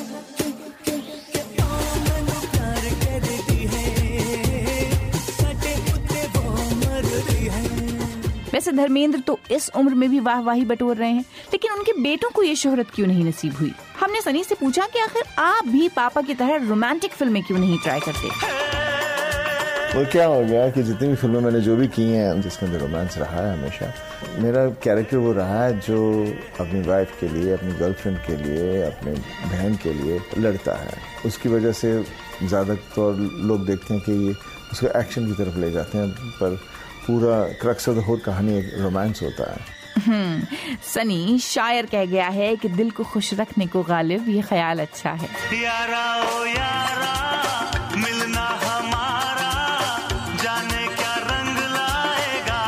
ویسے دھرمیندر تو اس عمر میں بھی واہ واہی بٹور رہے ہیں, لیکن ان کے بیٹوں کو یہ شہرت کیوں نہیں نصیب ہوئی؟ ہم نے سنی سے پوچھا کہ آخر آپ بھی پاپا کی طرح رومانٹک فلمیں کیوں نہیں ٹرائی کرتے؟ وہ کیا ہو گیا کہ جتنی بھی فلمیں میں نے جو بھی کی ہیں جس میں رومانس رہا ہے, ہمیشہ میرا کیریکٹر وہ رہا ہے جو اپنی وائف کے لیے, اپنی گرل فرینڈ کے لیے, اپنے بہن کے لیے لڑتا ہے. اس کی وجہ سے زیادہ طور لوگ دیکھتے ہیں کہ یہ اس کو ایکشن کی طرف لے جاتے ہیں, پر پورا کرکس آف دی ہول کہانی ایک رومانس ہوتا ہے. سنی شاعر کہہ گیا ہے کہ دل کو خوش رکھنے کو غالب یہ خیال اچھا ہے. یارا او یارا ملنا ہمارا جانے کیا رنگ لائے گا.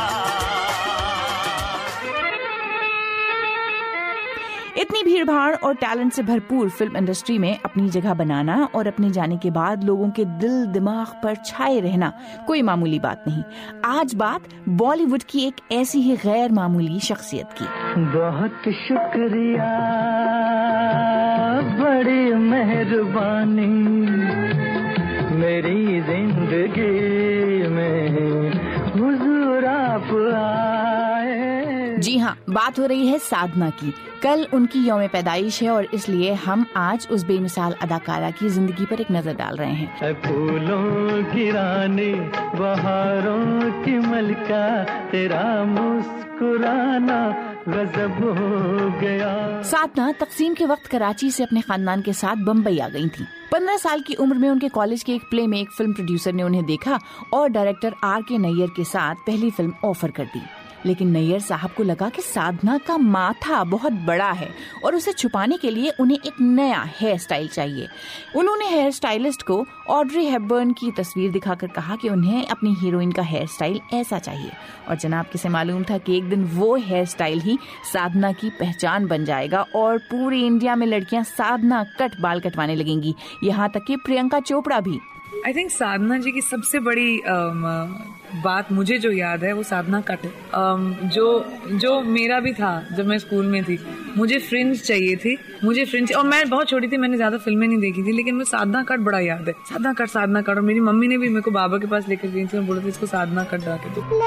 اتنی بھیڑ بھاڑ اور ٹیلنٹ سے بھرپور فلم انڈسٹری میں اپنی جگہ بنانا اور اپنے جانے کے بعد لوگوں کے دل دماغ پر چھائے رہنا کوئی معمولی بات نہیں. آج بات بالی ووڈ کی ایک ایسی ہی غیر معمولی شخصیت کی. بہت شکریہ, بڑی مہربانی, میری زندگی میں حضور آپ آئے. جی ہاں, بات ہو رہی ہے سادھنا کی. کل ان کی یوم پیدائش ہے اور اس لیے ہم آج اس بے مثال اداکارہ کی زندگی پر ایک نظر ڈال رہے ہیں. اے پھولوں کی رانی, بہاروں کی ملکہ, تیرا مسکرانا गजब हो गया। साधना तकसीम के वक्त कराची से अपने खानदान के साथ बम्बई आ गई थी। पंद्रह साल की उम्र में उनके कॉलेज के एक प्ले में एक फिल्म प्रोड्यूसर ने उन्हें देखा और डायरेक्टर आर के नैयर के साथ पहली फिल्म ऑफर कर दी। लेकिन नैयर साहब को लगा कि साधना का माथा बहुत बड़ा है और उसे छुपाने के लिए उन्हें एक नया हेयर स्टाइल चाहिए। उन्होंने हेयर स्टाइलिस्ट को ऑड्री हेपबर्न की तस्वीर दिखाकर कहा कि उन्हें अपनी हीरोइन का हेयर स्टाइल ऐसा चाहिए, और जनाब किसे मालूम था कि एक दिन वो हेयर स्टाइल ही साधना की पहचान बन जाएगा और पूरे इंडिया में लड़कियां साधना कट बाल कटवाने लगेंगी, यहाँ तक कि प्रियंका चोपड़ा भी। आई थिंक साधना जी की सबसे बड़ी um, बात मुझे जो याद है वो साधना कट है। um, जो जो मेरा भी था जब मैं स्कूल में थी, मुझे फ्रिंज चाहिए थी, मुझे फ्रिंज, और मैं बहुत छोटी थी, मैंने ज्यादा फिल्में नहीं देखी थी, लेकिन मुझे साधना कट बड़ा याद है। साधना कट साधना कट और मेरी मम्मी ने भी मेरे को बाबा के पास लेकर गई थी और बोला था इसको साधना कट डाल के दो।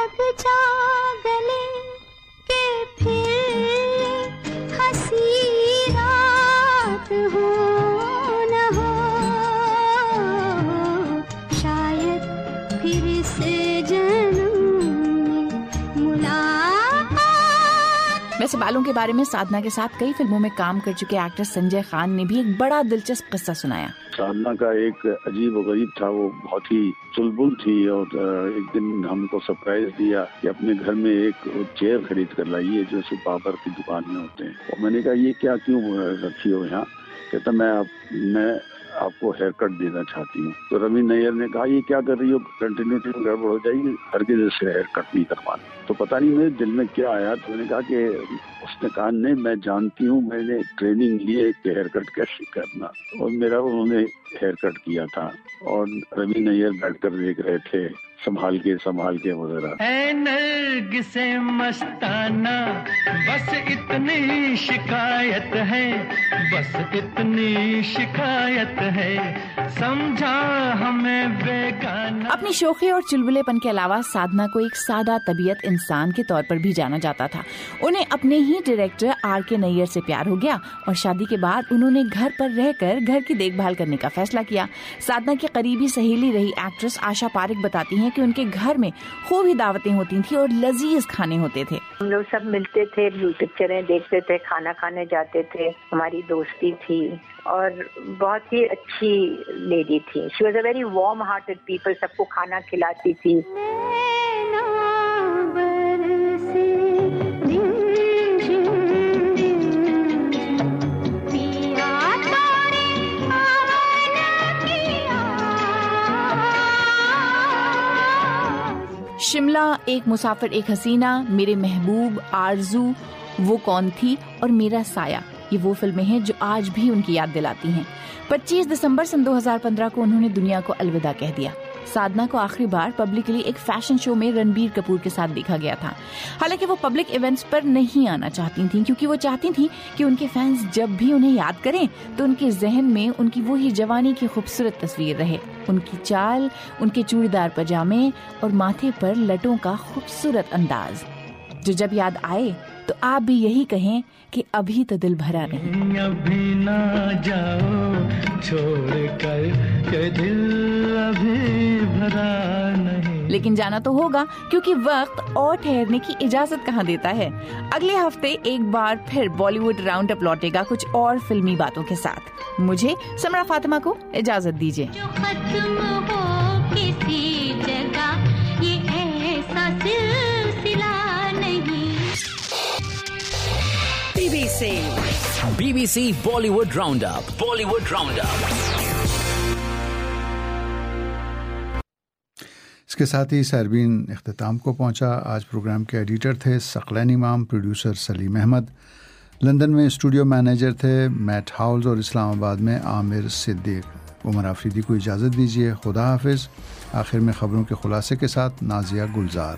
वैसे बालों के बारे में साधना के साथ कई फिल्मों में काम कर चुके एक्टर संजय खान ने भी एक बड़ा दिलचस्प किस्सा सुनाया। साधना का एक अजीब और गरीब था, वो बहुत ही चुलबुल थी और एक दिन हमको सरप्राइज दिया कि अपने घर में एक चेयर खरीद कर लाइए जो सिर्फ बाबर की दुकान में होते हैं। और मैंने कहा ये क्या क्यों रखी हो यहाँ? कहता मैं आप मैं आपको हेयर कट देना चाहती हूँ। तो रवि नैयर ने कहा ये क्या कर रही हो, कंटिन्यूटी में गड़बड़ हो जाएगी, हरगिज़ से हेयर कट नहीं करवाना। तो पता नहीं मेरे दिल में क्या आया, तो मैंने कहा कि उसने कहा नहीं मैं जानती हूँ, मैंने ट्रेनिंग ली है कि हेयर कट कैसे करना, और मेरा उन्होंने हेयर कट किया था और रवि नैयर बैठ कर देख रहे थे संभाल के संभाल के वगैरह। ऐ नरगिसे मस्ताना बस इतनी शिकायत है, बस इतनी शिकायत है, समझा हमें बेगाना। अपनी शोखी और चुलबुलेपन के अलावा साधना को एक सादा तबीयत इंसान के तौर पर भी जाना जाता था। उन्हें अपने ही डायरेक्टर आर के नैयर से प्यार हो गया और शादी के बाद उन्होंने घर पर रहकर घर की देखभाल करने का फैसला किया। साधना की करीबी सहेली रही एक्ट्रेस आशा पारिक बताती हैं कि उनके घर में खूब ही दावतें होती थी और लजीज खाने होते थे। हम लोग सब मिलते थे, पिक्चरें देखते थे, खाना खाने जाते थे, हमारी दोस्ती थी और बहुत ही अच्छी लेडी थी। She was a very warm hearted people, सबको खाना खिलाती थी। शिमला, एक मुसाफिर एक हसीना, मेरे महबूब, आरजू, वो कौन थी और मेरा साया, ये वो फिल्में हैं जो आज भी उनकी याद दिलाती हैं। पच्चीस दिसंबर सन दो हज़ार पंद्रह को उन्होंने दुनिया को अलविदा कह दिया। साधना को आखिरी बार पब्लिकली एक फैशन शो में रणबीर कपूर के साथ देखा गया था। हालांकि वो पब्लिक इवेंट्स पर नहीं आना चाहती थीं क्योंकि वो चाहती थी कि उनके फैंस जब भी उन्हें याद करें तो उनके जहन में उनकी वही जवानी की खूबसूरत तस्वीर रहे, उनकी चाल, उनके चूड़ीदार पजामे और माथे पर लटों का खूबसूरत अंदाज, जो जब याद आए तो आप भी यही कहें कि अभी तो दिल भरा नहीं। अभी ना जाओ छोड़ कर के दिल अभी भरा नहीं। लेकिन जाना तो होगा क्योंकि वक्त और ठहरने की इजाजत कहाँ देता है। अगले हफ्ते एक बार फिर बॉलीवुड राउंड अप लौटेगा कुछ और फिल्मी बातों के साथ। मुझे समरा फातिमा को इजाजत दीजिए। जो खत्म हो किसी जगह ये ऐसा सिलसिला नहीं। BBC BBC Bollywood round up Bollywood round up. इसके साथ ही सरबीन इख्तिताम को पहुंचा। आज प्रोग्राम के एडिटर थे सकलैन इमाम, प्रोड्यूसर सलीम अहमद, लंदन में स्टूडियो मैनेजर थे मैट हाउल्स और इस्लामाबाद में आमिर सिद्दीक। उमर आफरीदी को इजाज़त दीजिए। खुदा हाफिज़। आखिर में ख़बरों के खुलासे के साथ नाजिया गुलजार।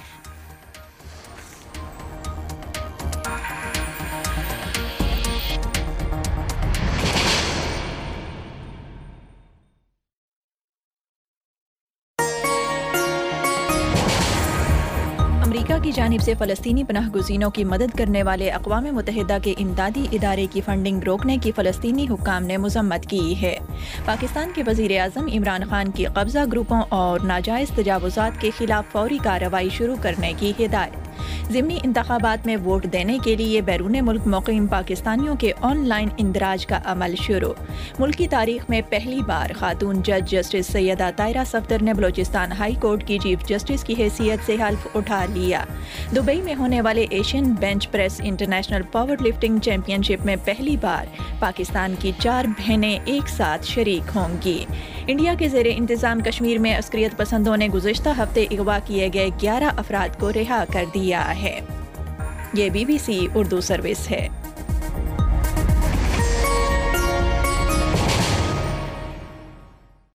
अमेरिका की जानिब से फ़लस्तीनी पनाहगज़ीनों की मदद करने वाले अक़वाम मुत्तहिदा के इमदादी इदारे की फंडिंग रोकने की फ़लस्तीनी हुक्काम ने मज़म्मत की है। पाकिस्तान के वज़ीर आज़म इमरान खान की कब्ज़ा ग्रुपों और नाजायज़ तजावुज़ात के खिलाफ फौरी कार्रवाई शुरू करने की हिदायत। ضمنی انتخابات میں ووٹ دینے کے لیے بیرون ملک مقیم پاکستانیوں کے آن لائن اندراج کا عمل شروع۔ ملک کی تاریخ میں پہلی بار خاتون جج جسٹس سیدہ طاہرہ صفدر نے بلوچستان ہائی کورٹ کی چیف جسٹس کی حیثیت سے حلف اٹھا لیا۔ دبئی میں ہونے والے Asian bench press international power lifting championship میں پہلی بار پاکستان کی چار بہنیں ایک ساتھ شریک ہوں گی۔ انڈیا کے زیر انتظام کشمیر میں عسکریت پسندوں نے گزشتہ ہفتے اغوا کیے گئے گیارہ افراد کو رہا کر دیا ہے۔ یہ B B C Urdu service ہے۔